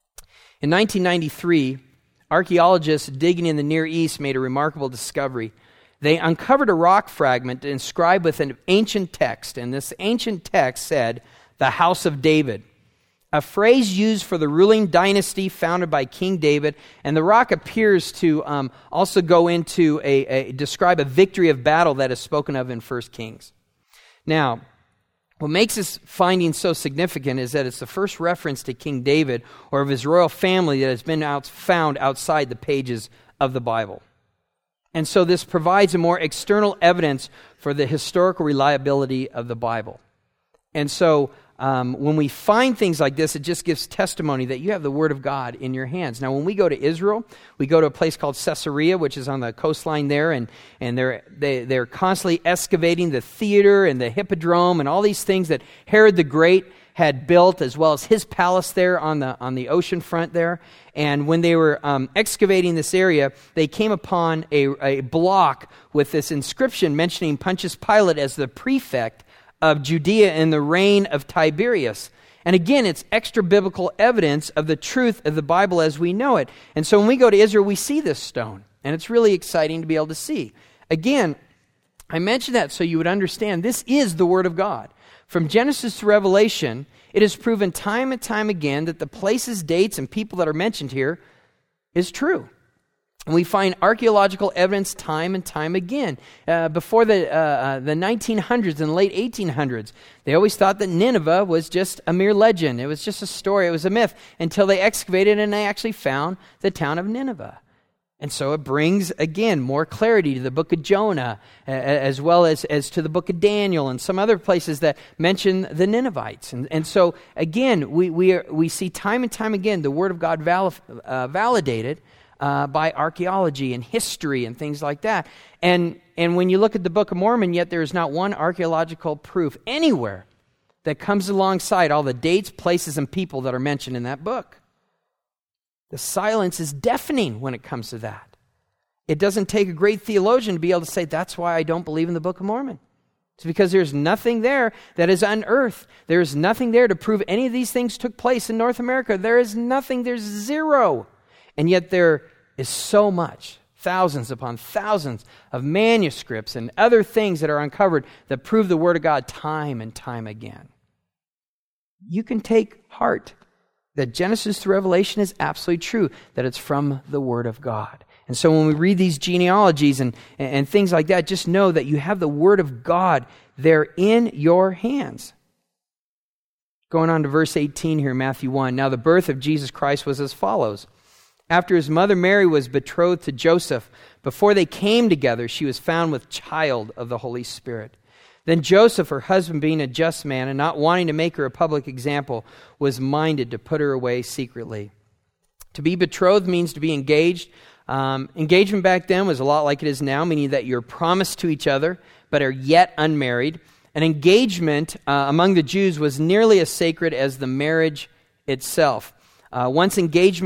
In 1993, archaeologists digging in the Near East made a remarkable discovery. They uncovered a rock fragment inscribed with an ancient text, and this ancient text said, "The House of David," a phrase used for the ruling dynasty founded by King David, and the rock appears to also go into describe a victory of battle that is spoken of in 1 Kings. Now, what makes this finding so significant is that it's the first reference to King David or of his royal family that has been found outside the pages of the Bible. And so this provides a more external evidence for the historical reliability of the Bible. And so when we find things like this, it just gives testimony that you have the Word of God in your hands. Now, when we go to Israel, we go to a place called Caesarea, which is on the coastline there, and they're constantly excavating the theater and the hippodrome and all these things that Herod the Great had built, as well as his palace there on the ocean front there. And when they were excavating this area, they came upon a block with this inscription mentioning Pontius Pilate as the prefect of Judea in the reign of Tiberius. And again, it's extra biblical evidence of the truth of the Bible as we know it. And so when we go to Israel, we see this stone, and it's really exciting to be able to see. Again, I mention that so you would understand this is the Word of God. From Genesis to Revelation, it is proven time and time again that the places, dates, and people that are mentioned here is true. And we find archaeological evidence time and time again. Before the 1900s and late 1800s, they always thought that Nineveh was just a mere legend. It was just a story. It was a myth until they excavated and they actually found the town of Nineveh. And so it brings, again, more clarity to the book of Jonah, as well as to the book of Daniel and some other places that mention the Ninevites. And so, again, we see time and time again the Word of God validated by archaeology and history and things like that. And when you look at the Book of Mormon, yet there is not one archaeological proof anywhere that comes alongside all the dates, places, and people that are mentioned in that book. The silence is deafening when it comes to that. It doesn't take a great theologian to be able to say, that's why I don't believe in the Book of Mormon. It's because there's nothing there that is unearthed. There's nothing there to prove any of these things took place in North America. There is nothing. There's zero. And yet there is so much, thousands upon thousands of manuscripts and other things that are uncovered that prove the Word of God time and time again. You can take heart that Genesis to Revelation is absolutely true, that it's from the Word of God. And so when we read these genealogies and things like that, just know that you have the Word of God there in your hands. Going on to verse 18 here, Matthew 1. Now the birth of Jesus Christ was as follows. After his mother Mary was betrothed to Joseph, before they came together, she was found with child of the Holy Spirit. Then Joseph, her husband, being a just man and not wanting to make her a public example, was minded to put her away secretly. To be betrothed means to be engaged. Engagement back then was a lot like it is now, meaning that you're promised to each other, but are yet unmarried. An engagement among the Jews was nearly as sacred as the marriage itself. Once engaged,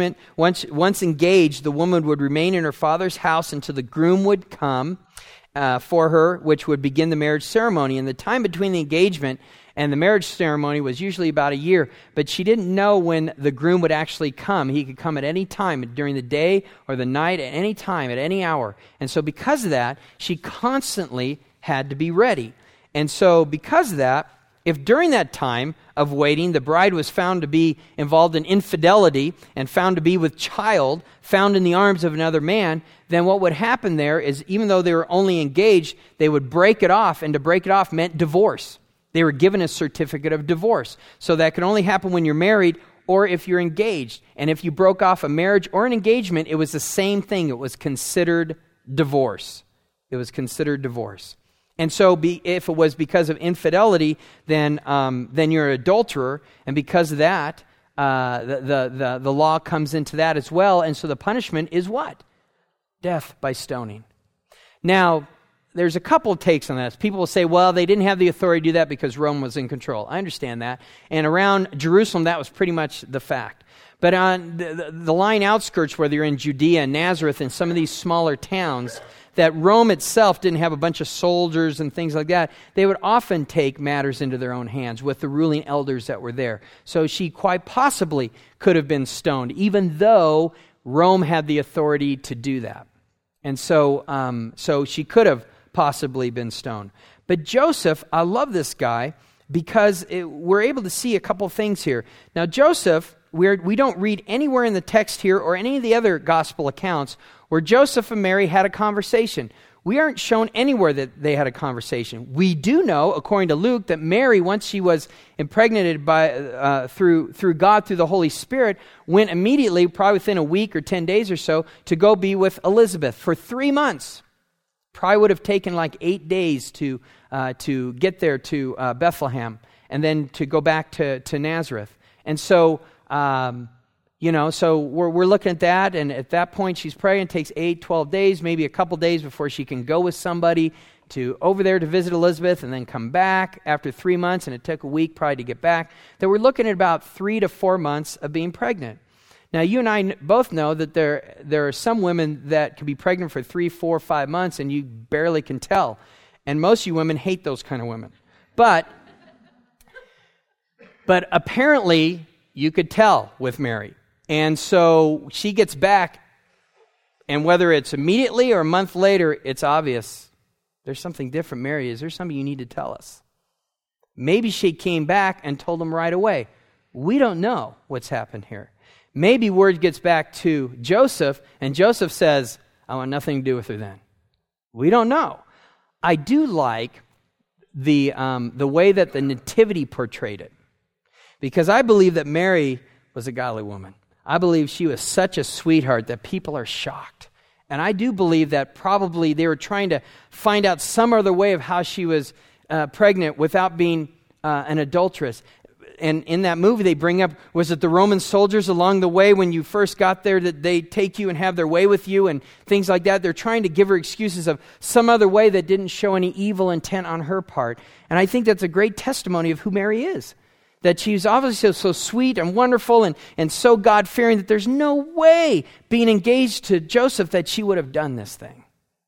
the woman would remain in her father's house until the groom would come for her, which would begin the marriage ceremony. And the time between the engagement and the marriage ceremony was usually about a year, but she didn't know when the groom would actually come. He could come at any time, during the day or the night, at any time, at any hour. And so because of that, she constantly had to be ready. And so because of that, if during that time of waiting, the bride was found to be involved in infidelity and found to be with child, found in the arms of another man, then what would happen there is, even though they were only engaged, they would break it off, and to break it off meant divorce. They were given a certificate of divorce. So that can only happen when you're married or if you're engaged. And if you broke off a marriage or an engagement, it was the same thing. It was considered divorce. It was considered divorce. And so if it was because of infidelity, then you're an adulterer, and because of that, the law comes into that as well. And so the punishment is what? Death by stoning. Now, there's a couple of takes on this. People will say, well, they didn't have the authority to do that because Rome was in control. I understand that. And around Jerusalem, that was pretty much the fact. But on the line outskirts, whether you're in Judea and Nazareth and some of these smaller towns, that Rome itself didn't have a bunch of soldiers and things like that, they would often take matters into their own hands with the ruling elders that were there. So she quite possibly could have been stoned, even though Rome had the authority to do that. And so she could have possibly been stoned. But Joseph, I love this guy because we're able to see a couple things here. Now Joseph, we don't read anywhere in the text here or any of the other gospel accounts where Joseph and Mary had a conversation. We aren't shown anywhere that they had a conversation. We do know, according to Luke, that Mary, once she was impregnated through God, through the Holy Spirit, went immediately, probably within a week or 10 days or so, to go be with Elizabeth for 3 months. Probably would have taken like 8 days to get there to Bethlehem and then to go back to Nazareth. And so, so we're looking at that, and at that point she's pregnant. It takes 8, 12 days, maybe a couple days before she can go with somebody over there to visit Elizabeth and then come back after 3 months, and it took a week probably to get back. That we're looking at about 3 to 4 months of being pregnant. Now, you and I both know that there are some women that can be pregnant for 3, 4, 5 months, and you barely can tell. And most of you women hate those kind of women. But apparently, you could tell with Mary. And so she gets back, and whether it's immediately or a month later, it's obvious. There's something different, Mary. Is there something you need to tell us? Maybe she came back and told them right away. We don't know what's happened here. Maybe word gets back to Joseph, and Joseph says, I want nothing to do with her then. We don't know. I do like the way that the Nativity portrayed it, because I believe that Mary was a godly woman. I believe she was such a sweetheart that people are shocked. And I do believe that probably they were trying to find out some other way of how she was pregnant without being an adulteress. And in that movie they bring up, was it the Roman soldiers along the way when you first got there that they take you and have their way with you and things like that? They're trying to give her excuses of some other way that didn't show any evil intent on her part. And I think that's a great testimony of who Mary is. That she's obviously so sweet and wonderful and so God-fearing that there's no way being engaged to Joseph that she would have done this thing.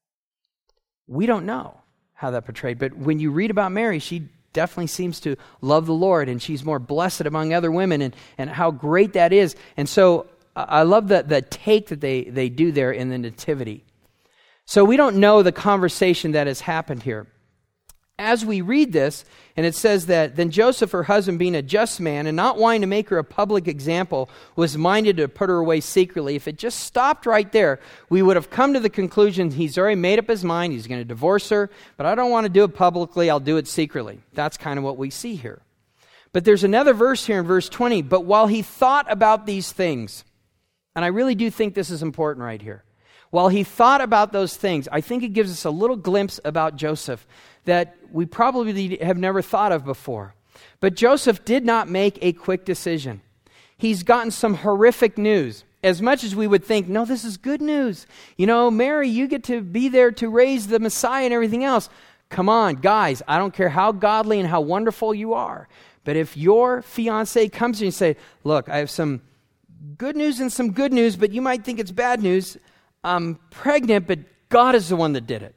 We don't know how that portrayed, but when you read about Mary, she definitely seems to love the Lord, and she's more blessed among other women, and how great that is. And so I love the take that they do there in the Nativity. So we don't know the conversation that has happened here. As we read this, and it says that, then Joseph, her husband, being a just man and not wanting to make her a public example, was minded to put her away secretly. If it just stopped right there, we would have come to the conclusion he's already made up his mind, he's going to divorce her, but I don't want to do it publicly, I'll do it secretly. That's kind of what we see here. But there's another verse here in verse 20, but while he thought about these things, and I really do think this is important right here, while he thought about those things, I think it gives us a little glimpse about Joseph that we probably have never thought of before. But Joseph did not make a quick decision. He's gotten some horrific news. As much as we would think, no, this is good news. You know, Mary, you get to be there to raise the Messiah and everything else. Come on, guys, I don't care how godly and how wonderful you are. But if your fiancé comes to you and say, look, I have some good news and some good news, but you might think it's bad news. I'm pregnant, but God is the one that did it.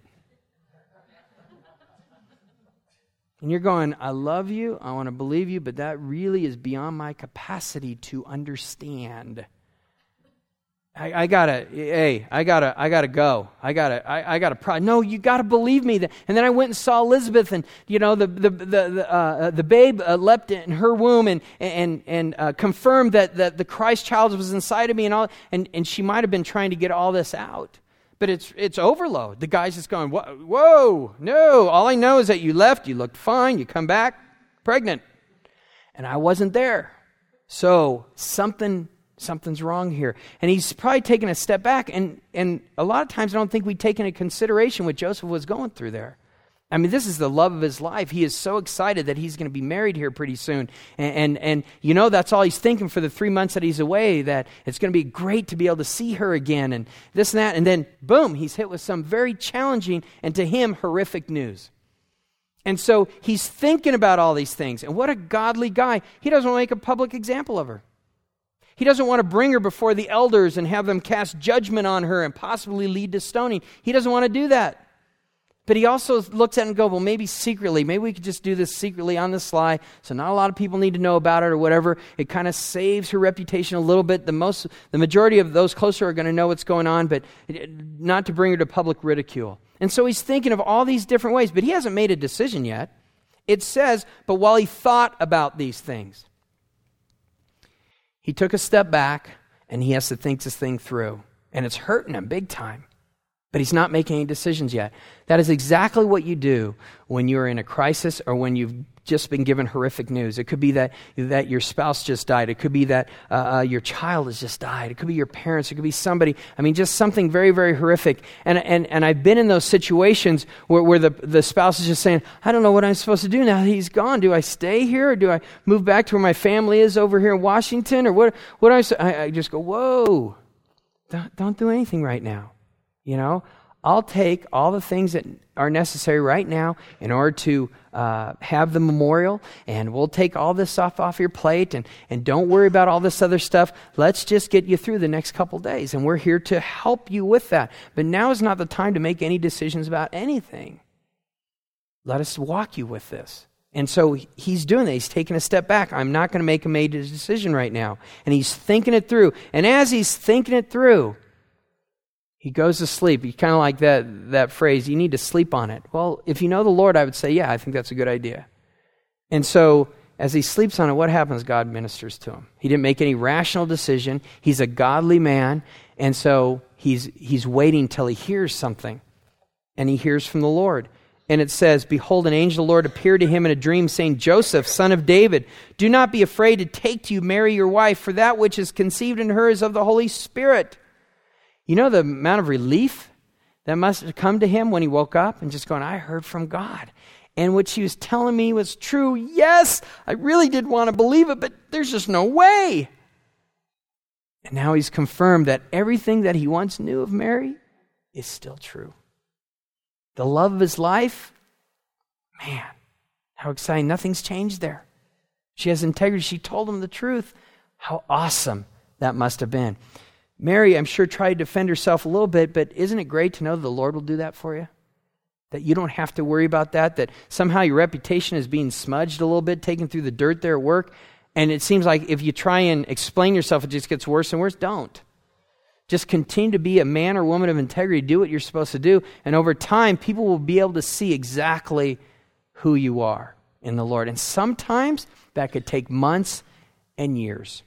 And you're going, I love you, I want to believe you, but that really is beyond my capacity to understand. I gotta go. No, you gotta believe me. And then I went and saw Elizabeth, and you know the babe leapt in her womb and confirmed that the Christ child was inside of me, and all. And she might have been trying to get all this out. But it's overload. The guy's just going, whoa, no. All I know is that you left, you looked fine, you come back, pregnant. And I wasn't there. So something's wrong here. And he's probably taken a step back. And a lot of times I don't think we take into consideration what Joseph was going through there. I mean, this is the love of his life. He is so excited that he's going to be married here pretty soon. And you know, that's all he's thinking for the 3 months that he's away, that it's going to be great to be able to see her again and this and that. And then, boom, he's hit with some very challenging and to him, horrific news. And so he's thinking about all these things. And what a godly guy. He doesn't want to make a public example of her. He doesn't want to bring her before the elders and have them cast judgment on her and possibly lead to stoning. He doesn't want to do that. But he also looks at it and goes, well, maybe secretly. Maybe we could just do this secretly on the sly, so not a lot of people need to know about it or whatever. It kind of saves her reputation a little bit. The majority of those closer are going to know what's going on, but not to bring her to public ridicule. And so he's thinking of all these different ways, but he hasn't made a decision yet. It says, but while he thought about these things, he took a step back and he has to think this thing through. And it's hurting him big time. But he's not making any decisions yet. That is exactly what you do when you're in a crisis or when you've just been given horrific news. It could be that your spouse just died. It could be that your child has just died. It could be your parents. It could be somebody. I mean, just something very, very horrific. And I've been in those situations where the spouse is just saying, I don't know what I'm supposed to do now that he's gone. Do I stay here or do I move back to where my family is over here in Washington? Or what I just go, whoa, don't do anything right now. You know, I'll take all the things that are necessary right now in order to have the memorial, and we'll take all this stuff off your plate, and don't worry about all this other stuff. Let's just get you through the next couple days, and we're here to help you with that. But now is not the time to make any decisions about anything. Let us walk you with this. And so he's doing that. He's taking a step back. I'm not going to make a major decision right now. And he's thinking it through. And as he's thinking it through, he goes to sleep. You kind of like that phrase, you need to sleep on it. Well, if you know the Lord, I would say, yeah, I think that's a good idea. And so as he sleeps on it, what happens? God ministers to him. He didn't make any rational decision. He's a godly man. And so he's waiting till he hears something. And he hears from the Lord. And it says, behold, an angel of the Lord appeared to him in a dream, saying, Joseph, son of David, do not be afraid to take to you Mary your wife, for that which is conceived in her is of the Holy Spirit. You know the amount of relief that must have come to him when he woke up and just going, I heard from God. And what she was telling me was true. Yes, I really did want to believe it, but there's just no way. And now he's confirmed that everything that he once knew of Mary is still true. The love of his life, man, how exciting. Nothing's changed there. She has integrity. She told him the truth. How awesome that must have been. Mary, I'm sure, tried to defend herself a little bit, but isn't it great to know that the Lord will do that for you? That you don't have to worry about that somehow your reputation is being smudged a little bit, taken through the dirt there at work, and it seems like if you try and explain yourself, it just gets worse and worse. Don't. Just continue to be a man or woman of integrity. Do what you're supposed to do. And over time, people will be able to see exactly who you are in the Lord. And sometimes that could take months and years.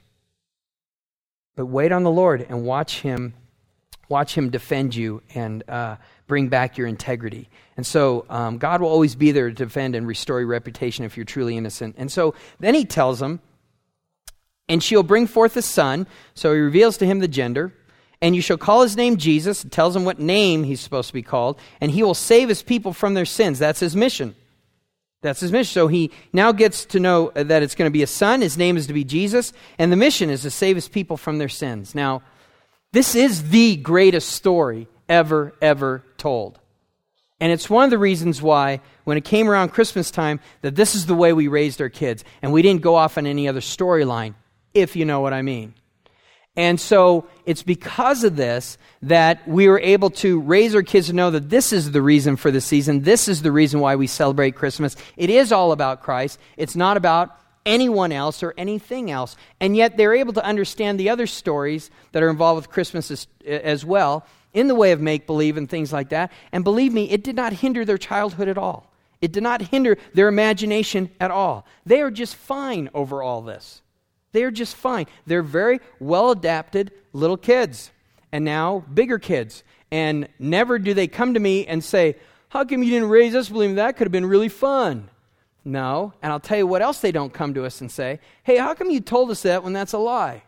But wait on the Lord and watch Him defend you and bring back your integrity. And so God will always be there to defend and restore your reputation if you're truly innocent. And so then He tells them, and she'll bring forth a son. So He reveals to him the gender. And you shall call his name Jesus. It tells him what name he's supposed to be called. And he will save his people from their sins. That's his mission. That's his mission. So he now gets to know that it's going to be a son. His name is to be Jesus. And the mission is to save his people from their sins. Now, this is the greatest story ever told. And it's one of the reasons why, when it came around Christmas time, that this is the way we raised our kids. And we didn't go off on any other storyline, if you know what I mean. And so it's because of this that we were able to raise our kids to know that this is the reason for the season. This is the reason why we celebrate Christmas. It is all about Christ. It's not about anyone else or anything else. And yet they're able to understand the other stories that are involved with Christmas as well, in the way of make-believe and things like that. And believe me, it did not hinder their childhood at all. It did not hinder their imagination at all. They are just fine over all this. They're just fine. They're very well-adapted little kids, and now bigger kids. And never do they come to me and say, how come you didn't raise us believing that could have been really fun? No. And I'll tell you what else they don't come to us and say, hey, how come you told us that when that's a lie?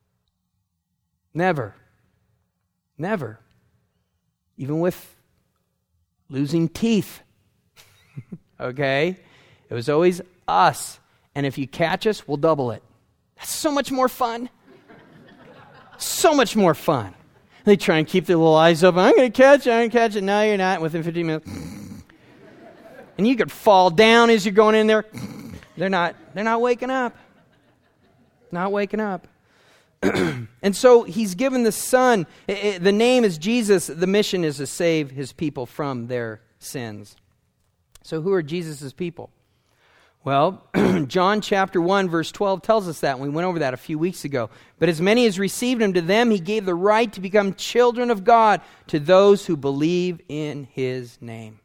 Never. Never. Even with losing teeth. Okay? It was always us. And if you catch us, we'll double it. That's so much more fun. So much more fun. They try and keep their little eyes open. I'm going to catch it. No, you're not. Within 15 minutes. And you could fall down as you're going in there. They're not waking up. Not waking up. And so he's given the son. The name is Jesus. The mission is to save his people from their sins. So who are Jesus' people? Well, John chapter 1, verse 12 tells us that, and we went over that a few weeks ago. But as many as received him, to them he gave the right to become children of God, to those who believe in his name.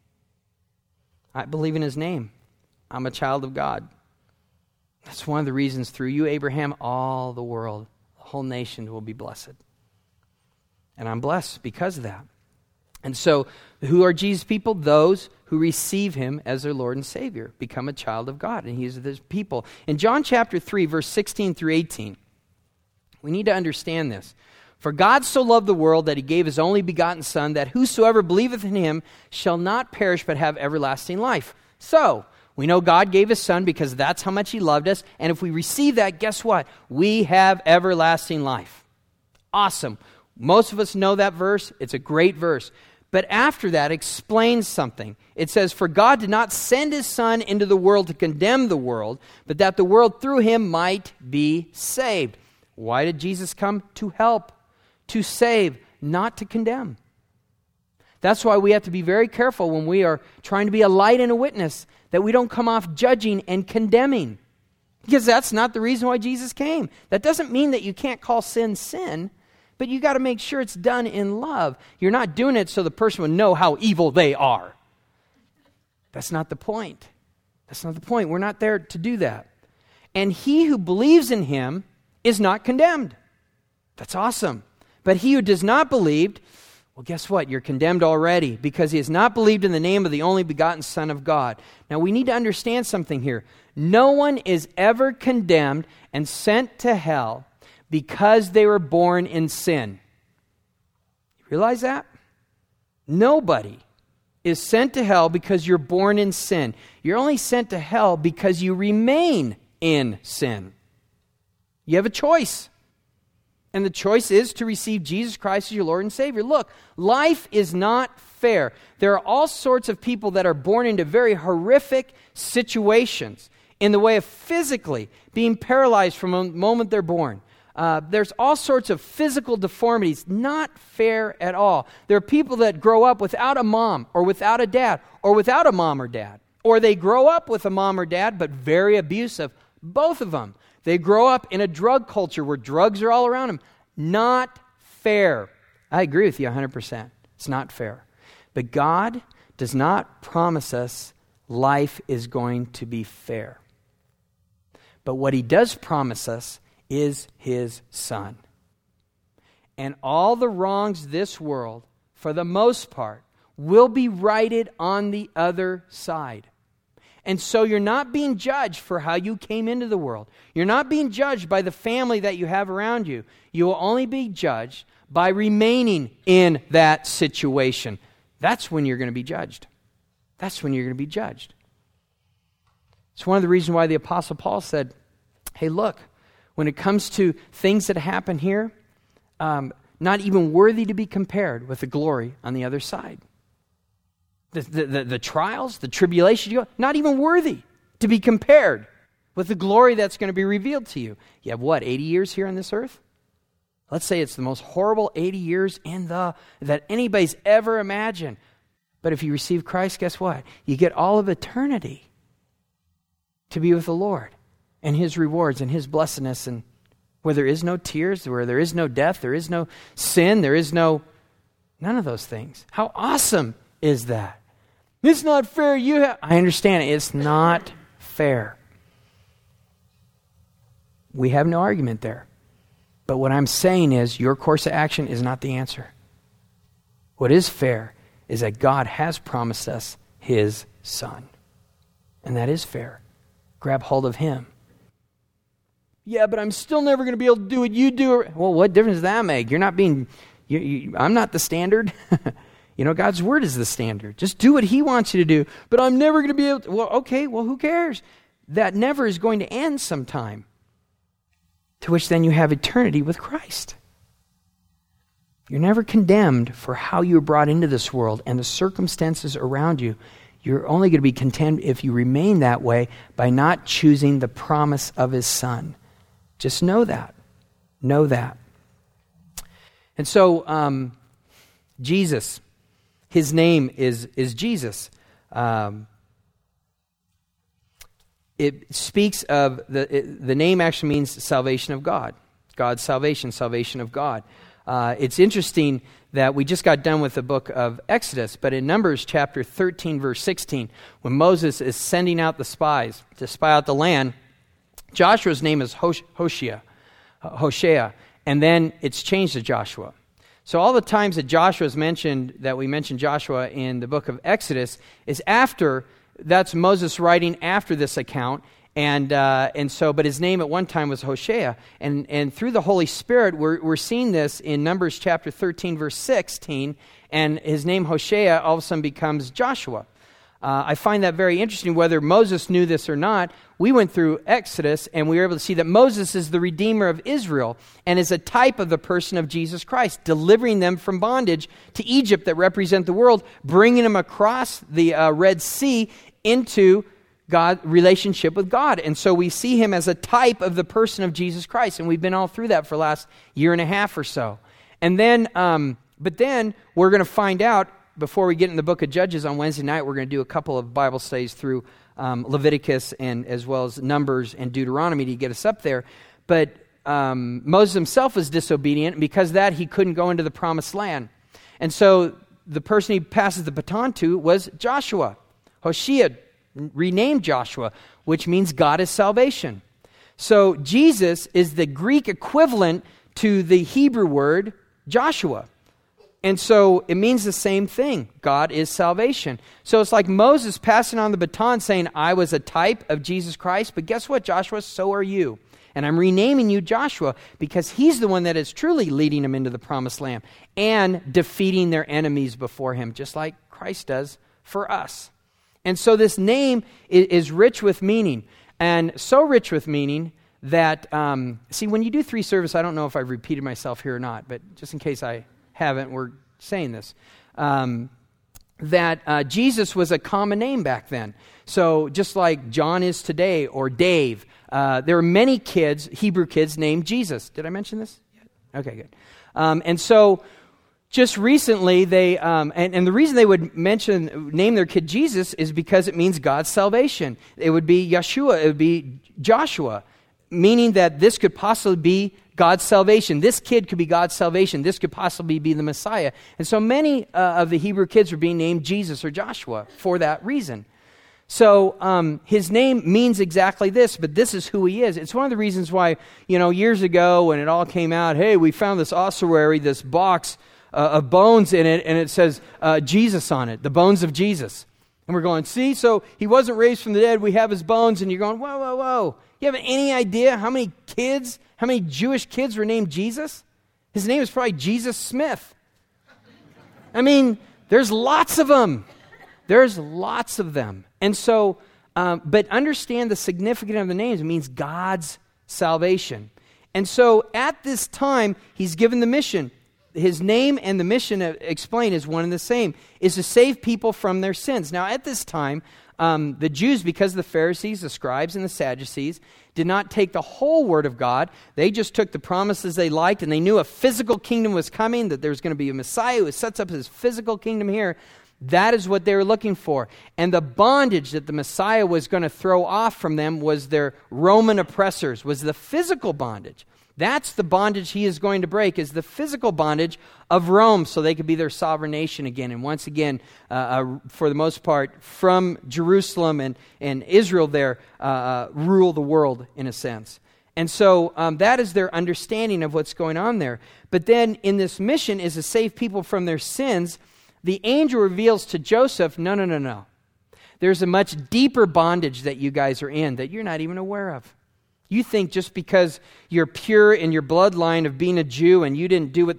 I believe in his name. I'm a child of God. That's one of the reasons through you, Abraham, all the world, the whole nation will be blessed. And I'm blessed because of that. And so, who are Jesus' people? Those who receive him as their Lord and Savior, become a child of God, and he's his people. In John chapter 3, verse 16 through 18, we need to understand this. For God so loved the world that he gave his only begotten Son, that whosoever believeth in him shall not perish but have everlasting life. So, we know God gave his Son because that's how much he loved us, and if we receive that, guess what? We have everlasting life. Awesome. Most of us know that verse. It's a great verse. But after that, explains something. It says, for God did not send his Son into the world to condemn the world, but that the world through him might be saved. Why did Jesus come? To help, to save, not to condemn. That's why we have to be very careful when we are trying to be a light and a witness, that we don't come off judging and condemning. Because that's not the reason why Jesus came. That doesn't mean that you can't call sin, sin. But you got to make sure it's done in love. You're not doing it so the person would know how evil they are. That's not the point. That's not the point. We're not there to do that. And he who believes in him is not condemned. That's awesome. But he who does not believe, well, guess what? You're condemned already because he has not believed in the name of the only begotten Son of God. Now, we need to understand something here. No one is ever condemned and sent to hell because they were born in sin. You realize that? Nobody is sent to hell because you're born in sin. You're only sent to hell because you remain in sin. You have a choice. And the choice is to receive Jesus Christ as your Lord and Savior. Look, life is not fair. There are all sorts of people that are born into very horrific situations in the way of physically being paralyzed from the moment they're born. There's all sorts of physical deformities, not fair at all. There are people that grow up without a mom or without a dad or without a mom or dad. Or they grow up with a mom or dad but very abusive. Both of them. They grow up in a drug culture where drugs are all around them. Not fair. I agree with you 100%. It's not fair. But God does not promise us life is going to be fair. But what he does promise us is his Son. And all the wrongs this world, for the most part, will be righted on the other side. And so you're not being judged for how you came into the world. You're not being judged by the family that you have around you. You will only be judged by remaining in that situation. That's when you're going to be judged. That's when you're going to be judged. It's one of the reasons why the Apostle Paul said, hey, look, when it comes to things that happen here, not even worthy to be compared with the glory on the other side. The trials, the tribulation, not even worthy to be compared with the glory that's going to be revealed to you. You have 80 years here on this earth? Let's say it's the most horrible 80 years that anybody's ever imagined. But if you receive Christ, guess what? You get all of eternity to be with the Lord and his rewards and his blessedness, and where there is no tears, where there is no death, there is no sin, there is none of those things. How awesome is that? It's not fair. I understand it. It's not fair. We have no argument there. But what I'm saying is your course of action is not the answer. What is fair is that God has promised us his Son. And that is fair. Grab hold of him. Yeah, but I'm still never going to be able to do what you do. Well, what difference does that make? You're not being... I'm not the standard. God's word is the standard. Just do what he wants you to do. But I'm never going to be able to... Well, okay, who cares? That never is going to end sometime. To which then you have eternity with Christ. You're never condemned for how you were brought into this world and the circumstances around you. You're only going to be condemned if you remain that way by not choosing the promise of his Son. Just know that. Know that. And so, Jesus... His name is Jesus. It speaks of, the name actually means salvation of God. God's salvation of God. It's interesting that we just got done with the book of Exodus, but in Numbers chapter 13, verse 16, when Moses is sending out the spies to spy out the land, Joshua's name is Hoshea, and then it's changed to Joshua. So all the times that Joshua is mentioned, that we mentioned Joshua in the book of Exodus, is that's Moses writing after this account, and so, but his name at one time was Hoshea, and through the Holy Spirit, we're seeing this in Numbers chapter 13, verse 16, and his name Hoshea all of a sudden becomes Joshua. I find that very interesting, whether Moses knew this or not. We went through Exodus, and we were able to see that Moses is the Redeemer of Israel and is a type of the person of Jesus Christ, delivering them from bondage to Egypt that represent the world, bringing them across the Red Sea into God's relationship with God. And so we see him as a type of the person of Jesus Christ, and we've been all through that for the last year and a half or so. And then, but then we're going to find out, before we get in the book of Judges on Wednesday night, we're going to do a couple of Bible studies through Leviticus and as well as Numbers and Deuteronomy to get us up there. But Moses himself was disobedient, and because of that, he couldn't go into the promised land. And so the person he passes the baton to was Joshua. Hoshea, renamed Joshua, which means God is salvation. So Jesus is the Greek equivalent to the Hebrew word Joshua. And so it means the same thing. God is salvation. So it's like Moses passing on the baton saying, I was a type of Jesus Christ, but guess what, Joshua? So are you. And I'm renaming you Joshua because he's the one that is truly leading them into the promised land and defeating their enemies before him, just like Christ does for us. And so this name is rich with meaning, and so rich with meaning that, see, when you do 3 service, I don't know if I've repeated myself here or not, but just in case I haven't, we're saying this, that Jesus was a common name back then. So just like John is today, or Dave, there are many kids, Hebrew kids, named Jesus. Did I mention this? Okay, good. And so just recently, they and the reason they would name their kid Jesus is because it means God's salvation. It would be Yeshua, it would be Joshua, meaning that this could possibly be God's salvation. This kid could be God's salvation. This could possibly be the Messiah. And so many of the Hebrew kids were being named Jesus or Joshua for that reason. So his name means exactly this, but this is who he is. It's one of the reasons why, years ago when it all came out, hey, we found this ossuary, this box of bones in it, and it says Jesus on it, the bones of Jesus. And we're going, see, so he wasn't raised from the dead, we have his bones, and you're going, whoa, whoa, whoa. You have any idea how many Jewish kids were named Jesus? His name is probably Jesus Smith. I mean, there's lots of them. There's lots of them. And so, but understand the significance of the names. It means God's salvation. And so at this time, he's given the mission. His name and the mission, explained, is one and the same, is to save people from their sins. Now at this time, the Jews, because the Pharisees, the scribes, and the Sadducees did not take the whole word of God. They just took the promises they liked, and they knew a physical kingdom was coming, that there was going to be a Messiah who sets up his physical kingdom here. That is what they were looking for. And the bondage that the Messiah was going to throw off from them was their Roman oppressors, was the physical bondage. That's the bondage he is going to break, is the physical bondage of Rome, so they could be their sovereign nation again. And once again, for the most part, from Jerusalem and Israel there, rule the world in a sense. And so that is their understanding of what's going on there. But then in this mission is to save people from their sins. The angel reveals to Joseph, no. There's a much deeper bondage that you guys are in that you're not even aware of. You think just because you're pure in your bloodline of being a Jew and you didn't do what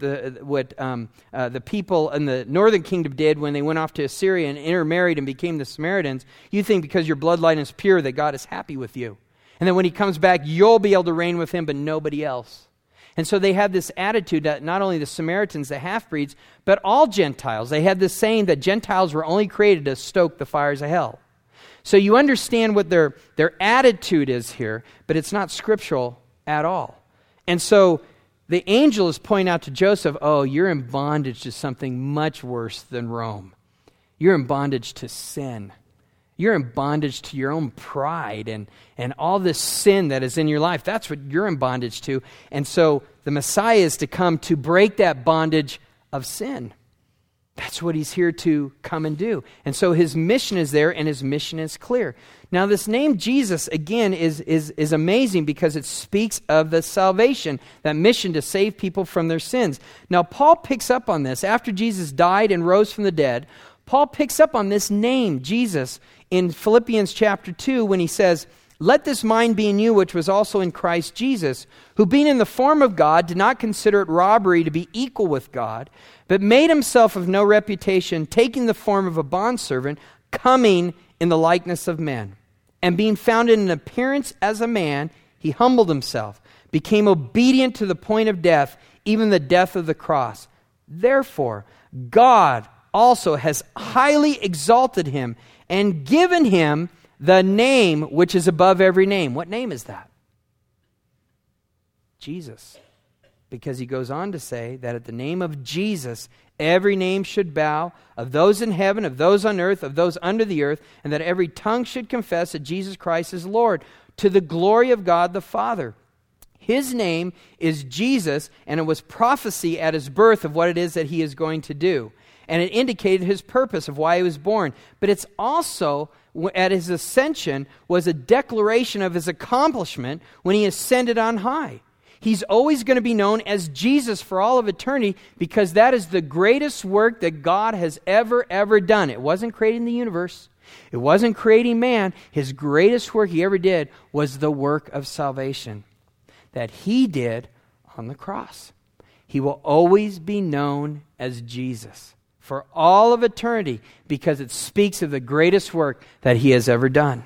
the people in the northern kingdom did when they went off to Assyria and intermarried and became the Samaritans, you think because your bloodline is pure that God is happy with you. And then when he comes back, you'll be able to reign with him, but nobody else. And so they have this attitude that not only the Samaritans, the half-breeds, but all Gentiles. They had this saying that Gentiles were only created to stoke the fires of hell. So you understand what their attitude is here, but it's not scriptural at all. And so the angel is pointing out to Joseph, oh, you're in bondage to something much worse than Rome. You're in bondage to sin. You're in bondage to your own pride and all this sin that is in your life. That's what you're in bondage to. And so the Messiah is to come to break that bondage of sin. That's what he's here to come and do. And so his mission is there, and his mission is clear. Now this name Jesus, again, is amazing because it speaks of the salvation, that mission to save people from their sins. Now Paul picks up on this. After Jesus died and rose from the dead, Paul picks up on this name, Jesus, in Philippians chapter 2 when he says, let this mind be in you, which was also in Christ Jesus, who being in the form of God, did not consider it robbery to be equal with God, but made himself of no reputation, taking the form of a bondservant, coming in the likeness of men. And being found in an appearance as a man, he humbled himself, became obedient to the point of death, even the death of the cross. Therefore, God also has highly exalted him and given him the name which is above every name. What name is that? Jesus. Because he goes on to say that at the name of Jesus, every name should bow, of those in heaven, of those on earth, of those under the earth, and that every tongue should confess that Jesus Christ is Lord, to the glory of God the Father. His name is Jesus, and it was prophecy at his birth of what it is that he is going to do. And it indicated his purpose of why he was born. But it's also, at his ascension, was a declaration of his accomplishment when he ascended on high. He's always going to be known as Jesus for all of eternity because that is the greatest work that God has ever done. It wasn't creating the universe. It wasn't creating man. His greatest work he ever did was the work of salvation that he did on the cross. He will always be known as Jesus for all of eternity because it speaks of the greatest work that he has ever done.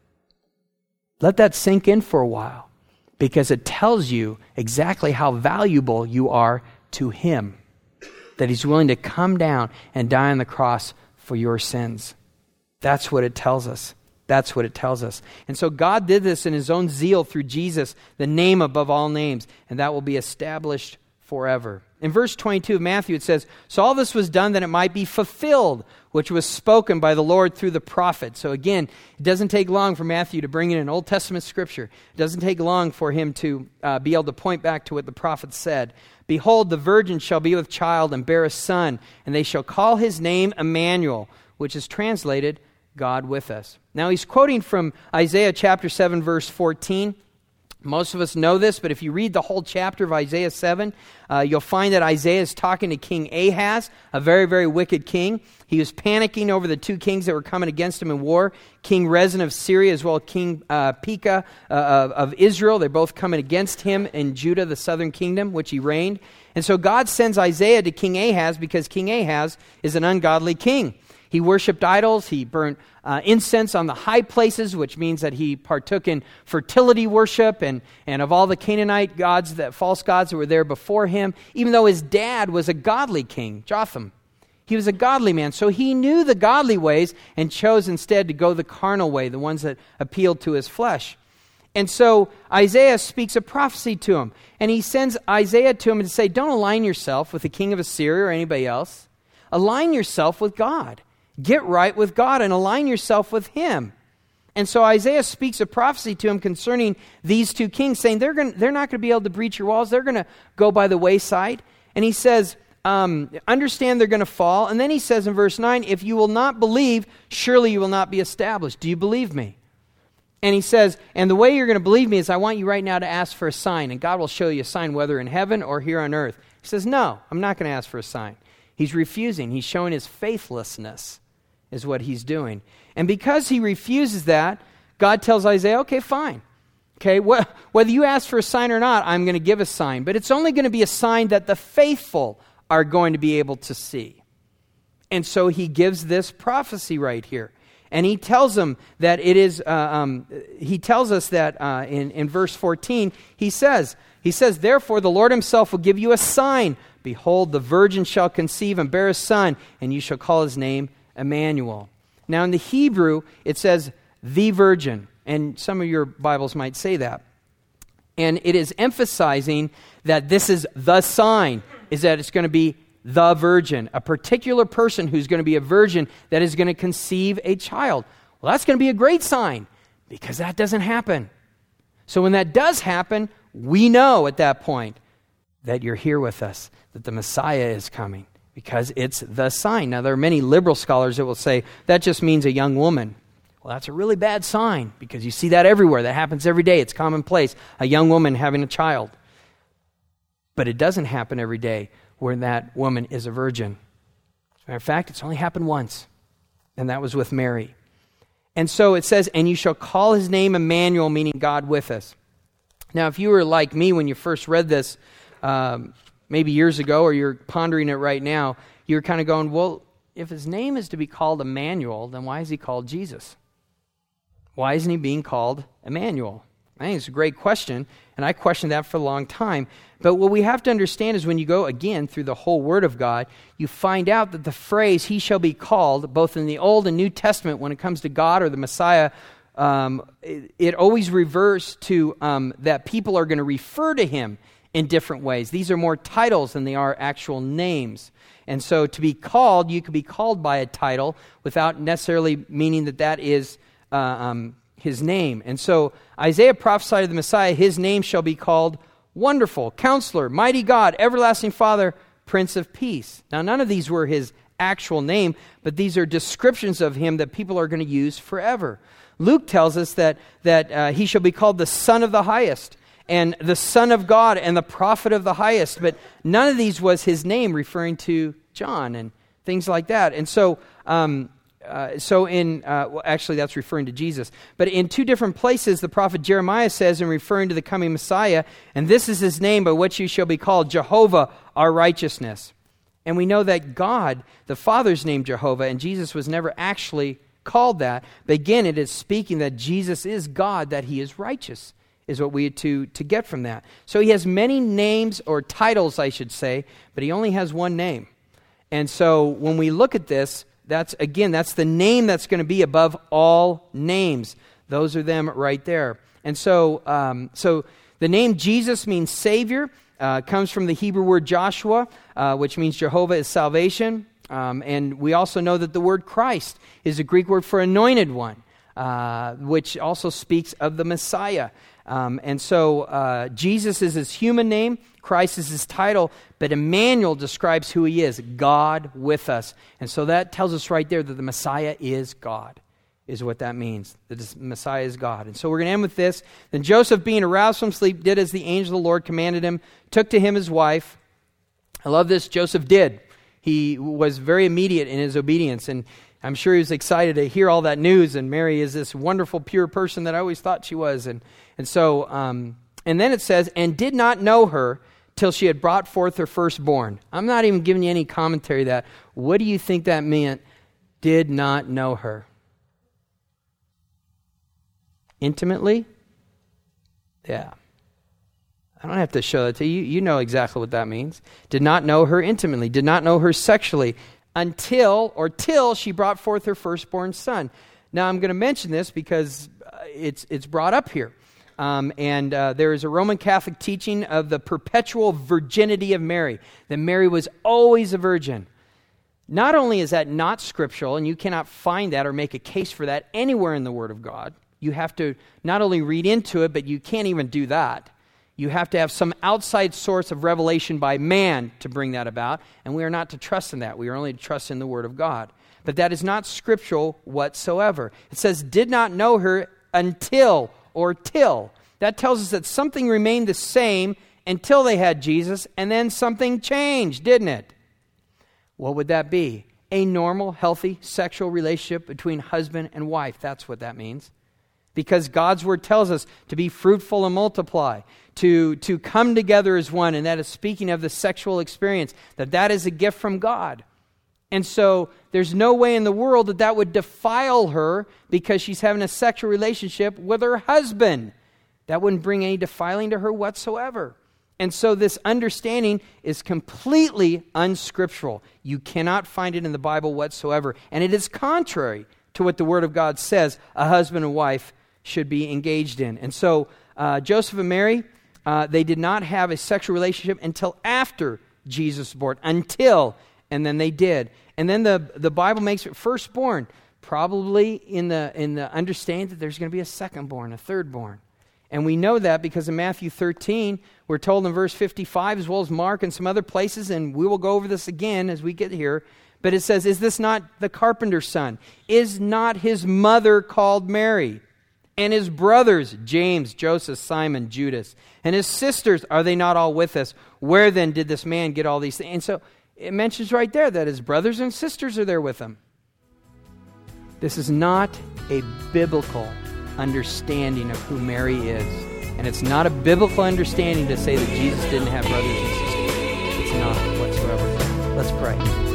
Let that sink in for a while because it tells you exactly how valuable you are to him, that he's willing to come down and die on the cross for your sins. That's what it tells us. That's what it tells us. And so God did this in his own zeal through Jesus, the name above all names, and that will be established forever. In verse 22 of Matthew, it says, "So all this was done that it might be fulfilled, which was spoken by the Lord through the prophet." So again, it doesn't take long for Matthew to bring in an Old Testament scripture. It doesn't take long for him to be able to point back to what the prophet said. "Behold, the virgin shall be with child and bear a son, and they shall call his name Emmanuel," which is translated, God with us. Now he's quoting from Isaiah chapter 7, verse 14. Most of us know this, but if you read the whole chapter of Isaiah 7, you'll find that Isaiah is talking to King Ahaz, a very, very wicked king. He was panicking over the two kings that were coming against him in war, King Rezin of Syria as well as King Pekah of Israel. They're both coming against him in Judah, the southern kingdom, which he reigned. And so God sends Isaiah to King Ahaz because King Ahaz is an ungodly king. He worshipped idols. He burnt incense on the high places, which means that he partook in fertility worship and of all the Canaanite gods, that false gods that were there before him, even though his dad was a godly king, Jotham. He was a godly man, so he knew the godly ways and chose instead to go the carnal way, the ones that appealed to his flesh. And so Isaiah speaks a prophecy to him, and he sends Isaiah to him to say, don't align yourself with the king of Assyria or anybody else. Align yourself with God. Get right with God and align yourself with him. And so Isaiah speaks a prophecy to him concerning these two kings, saying they're not going to be able to breach your walls. They're going to go by the wayside. And he says, understand they're going to fall. And then he says in verse 9, if you will not believe, surely you will not be established. Do you believe me? And he says, and the way you're going to believe me is I want you right now to ask for a sign, and God will show you a sign whether in heaven or here on earth. He says, no, I'm not going to ask for a sign. He's refusing. He's showing his faithlessness is what he's doing. And because he refuses that, God tells Isaiah, okay, fine. Okay, whether you ask for a sign or not, I'm going to give a sign. But it's only going to be a sign that the faithful are going to be able to see. And so he gives this prophecy right here. And he tells them that it is, he tells us that in verse 14, he says, therefore the Lord himself will give you a sign. Behold, the virgin shall conceive and bear a son, and you shall call his name Emmanuel. Now in the Hebrew, it says the virgin, and some of your Bibles might say that. And it is emphasizing that this is the sign, is that it's going to be the virgin, a particular person who's going to be a virgin that is going to conceive a child. Well, that's going to be a great sign because that doesn't happen. So when that does happen, we know at that point that you're here with us, that the Messiah is coming. Because it's the sign. Now, there are many liberal scholars that will say that just means a young woman. Well, that's a really bad sign because you see that everywhere. That happens every day. It's commonplace. A young woman having a child. But it doesn't happen every day where that woman is a virgin. As a matter of fact, it's only happened once. And that was with Mary. And so it says, and you shall call his name Emmanuel, meaning God with us. Now, if you were like me when you first read this, maybe years ago, or you're pondering it right now, you're kind of going, well, if his name is to be called Emmanuel, then why is he called Jesus? Why isn't he being called Emmanuel? I think it's a great question, and I questioned that for a long time. But what we have to understand is when you go, again, through the whole Word of God, you find out that the phrase, he shall be called, both in the Old and New Testament, when it comes to God or the Messiah, it always reverts to that people are going to refer to him in different ways. These are more titles than they are actual names. And so to be called, you could be called by a title without necessarily meaning that is his name. And so Isaiah prophesied of the Messiah, his name shall be called Wonderful, Counselor, Mighty God, Everlasting Father, Prince of Peace. Now none of these were his actual name, but these are descriptions of him that people are going to use forever. Luke tells us that he shall be called the Son of the Highest. and the Son of God and the prophet of the highest. But none of these was his name, referring to John and things like that. And so, actually that's referring to Jesus. But in two different places, the prophet Jeremiah says, in referring to the coming Messiah, and this is his name by which you shall be called, Jehovah, our righteousness. And we know that God, the Father's named Jehovah, and Jesus was never actually called that. But again, it is speaking that Jesus is God, that he is righteous, is what we are to get from that. So he has many names, or titles, I should say, but he only has one name. And so when we look at this, that's the name that's going to be above all names. Those are them right there. And so the name Jesus means Savior. Comes from the Hebrew word Joshua, which means Jehovah is salvation. And we also know that the word Christ is a Greek word for anointed one, which also speaks of the Messiah. And so Jesus is his human name, Christ is his title, but Emmanuel describes who he is, God with us. And so that tells us right there that the Messiah is God, is what that means. That the Messiah is God. And so we're going to end with this. Then Joseph, being aroused from sleep, did as the angel of the Lord commanded him, took to him his wife. I love this. Joseph did. He was very immediate in his obedience, and I'm sure he was excited to hear all that news, and Mary is this wonderful, pure person that I always thought she was. And then it says, and did not know her till she had brought forth her firstborn. I'm not even giving you any commentary to that. What do you think that meant? Did not know her. Intimately? Yeah. I don't have to show that to you. You know exactly what that means. Did not know her intimately. Did not know her sexually till she brought forth her firstborn son. Now I'm going to mention this because it's brought up here. There is a Roman Catholic teaching of the perpetual virginity of Mary, that Mary was always a virgin. Not only is that not scriptural, and you cannot find that or make a case for that anywhere in the Word of God. You have to not only read into it, but you can't even do that. You have to have some outside source of revelation by man to bring that about, and we are not to trust in that. We are only to trust in the Word of God. But that is not scriptural whatsoever. It says, did not know her until, or till. That tells us that something remained the same until they had Jesus, and then something changed, didn't it? What would that be? A normal, healthy sexual relationship between husband and wife. That's what that means. Because God's Word tells us to be fruitful and multiply, to come together as one, and that is speaking of the sexual experience, that is a gift from God. And so there's no way in the world that would defile her because she's having a sexual relationship with her husband. That wouldn't bring any defiling to her whatsoever. And so this understanding is completely unscriptural. You cannot find it in the Bible whatsoever. And it is contrary to what the Word of God says a husband and wife should be engaged in. And so Joseph and Mary, they did not have a sexual relationship until after Jesus was born. And then they did. And then the Bible makes it firstborn, probably in the understanding that there's going to be a secondborn, a thirdborn. And we know that because in Matthew 13, we're told in verse 55, as well as Mark and some other places, and we will go over this again as we get here, but it says, is this not the carpenter's son? Is not his mother called Mary? And his brothers, James, Joseph, Simon, Judas, and his sisters, are they not all with us? Where then did this man get all these things? And so it mentions right there that his brothers and sisters are there with him. This is not a biblical understanding of who Mary is. And it's not a biblical understanding to say that Jesus didn't have brothers and sisters. It's not whatsoever. Let's pray.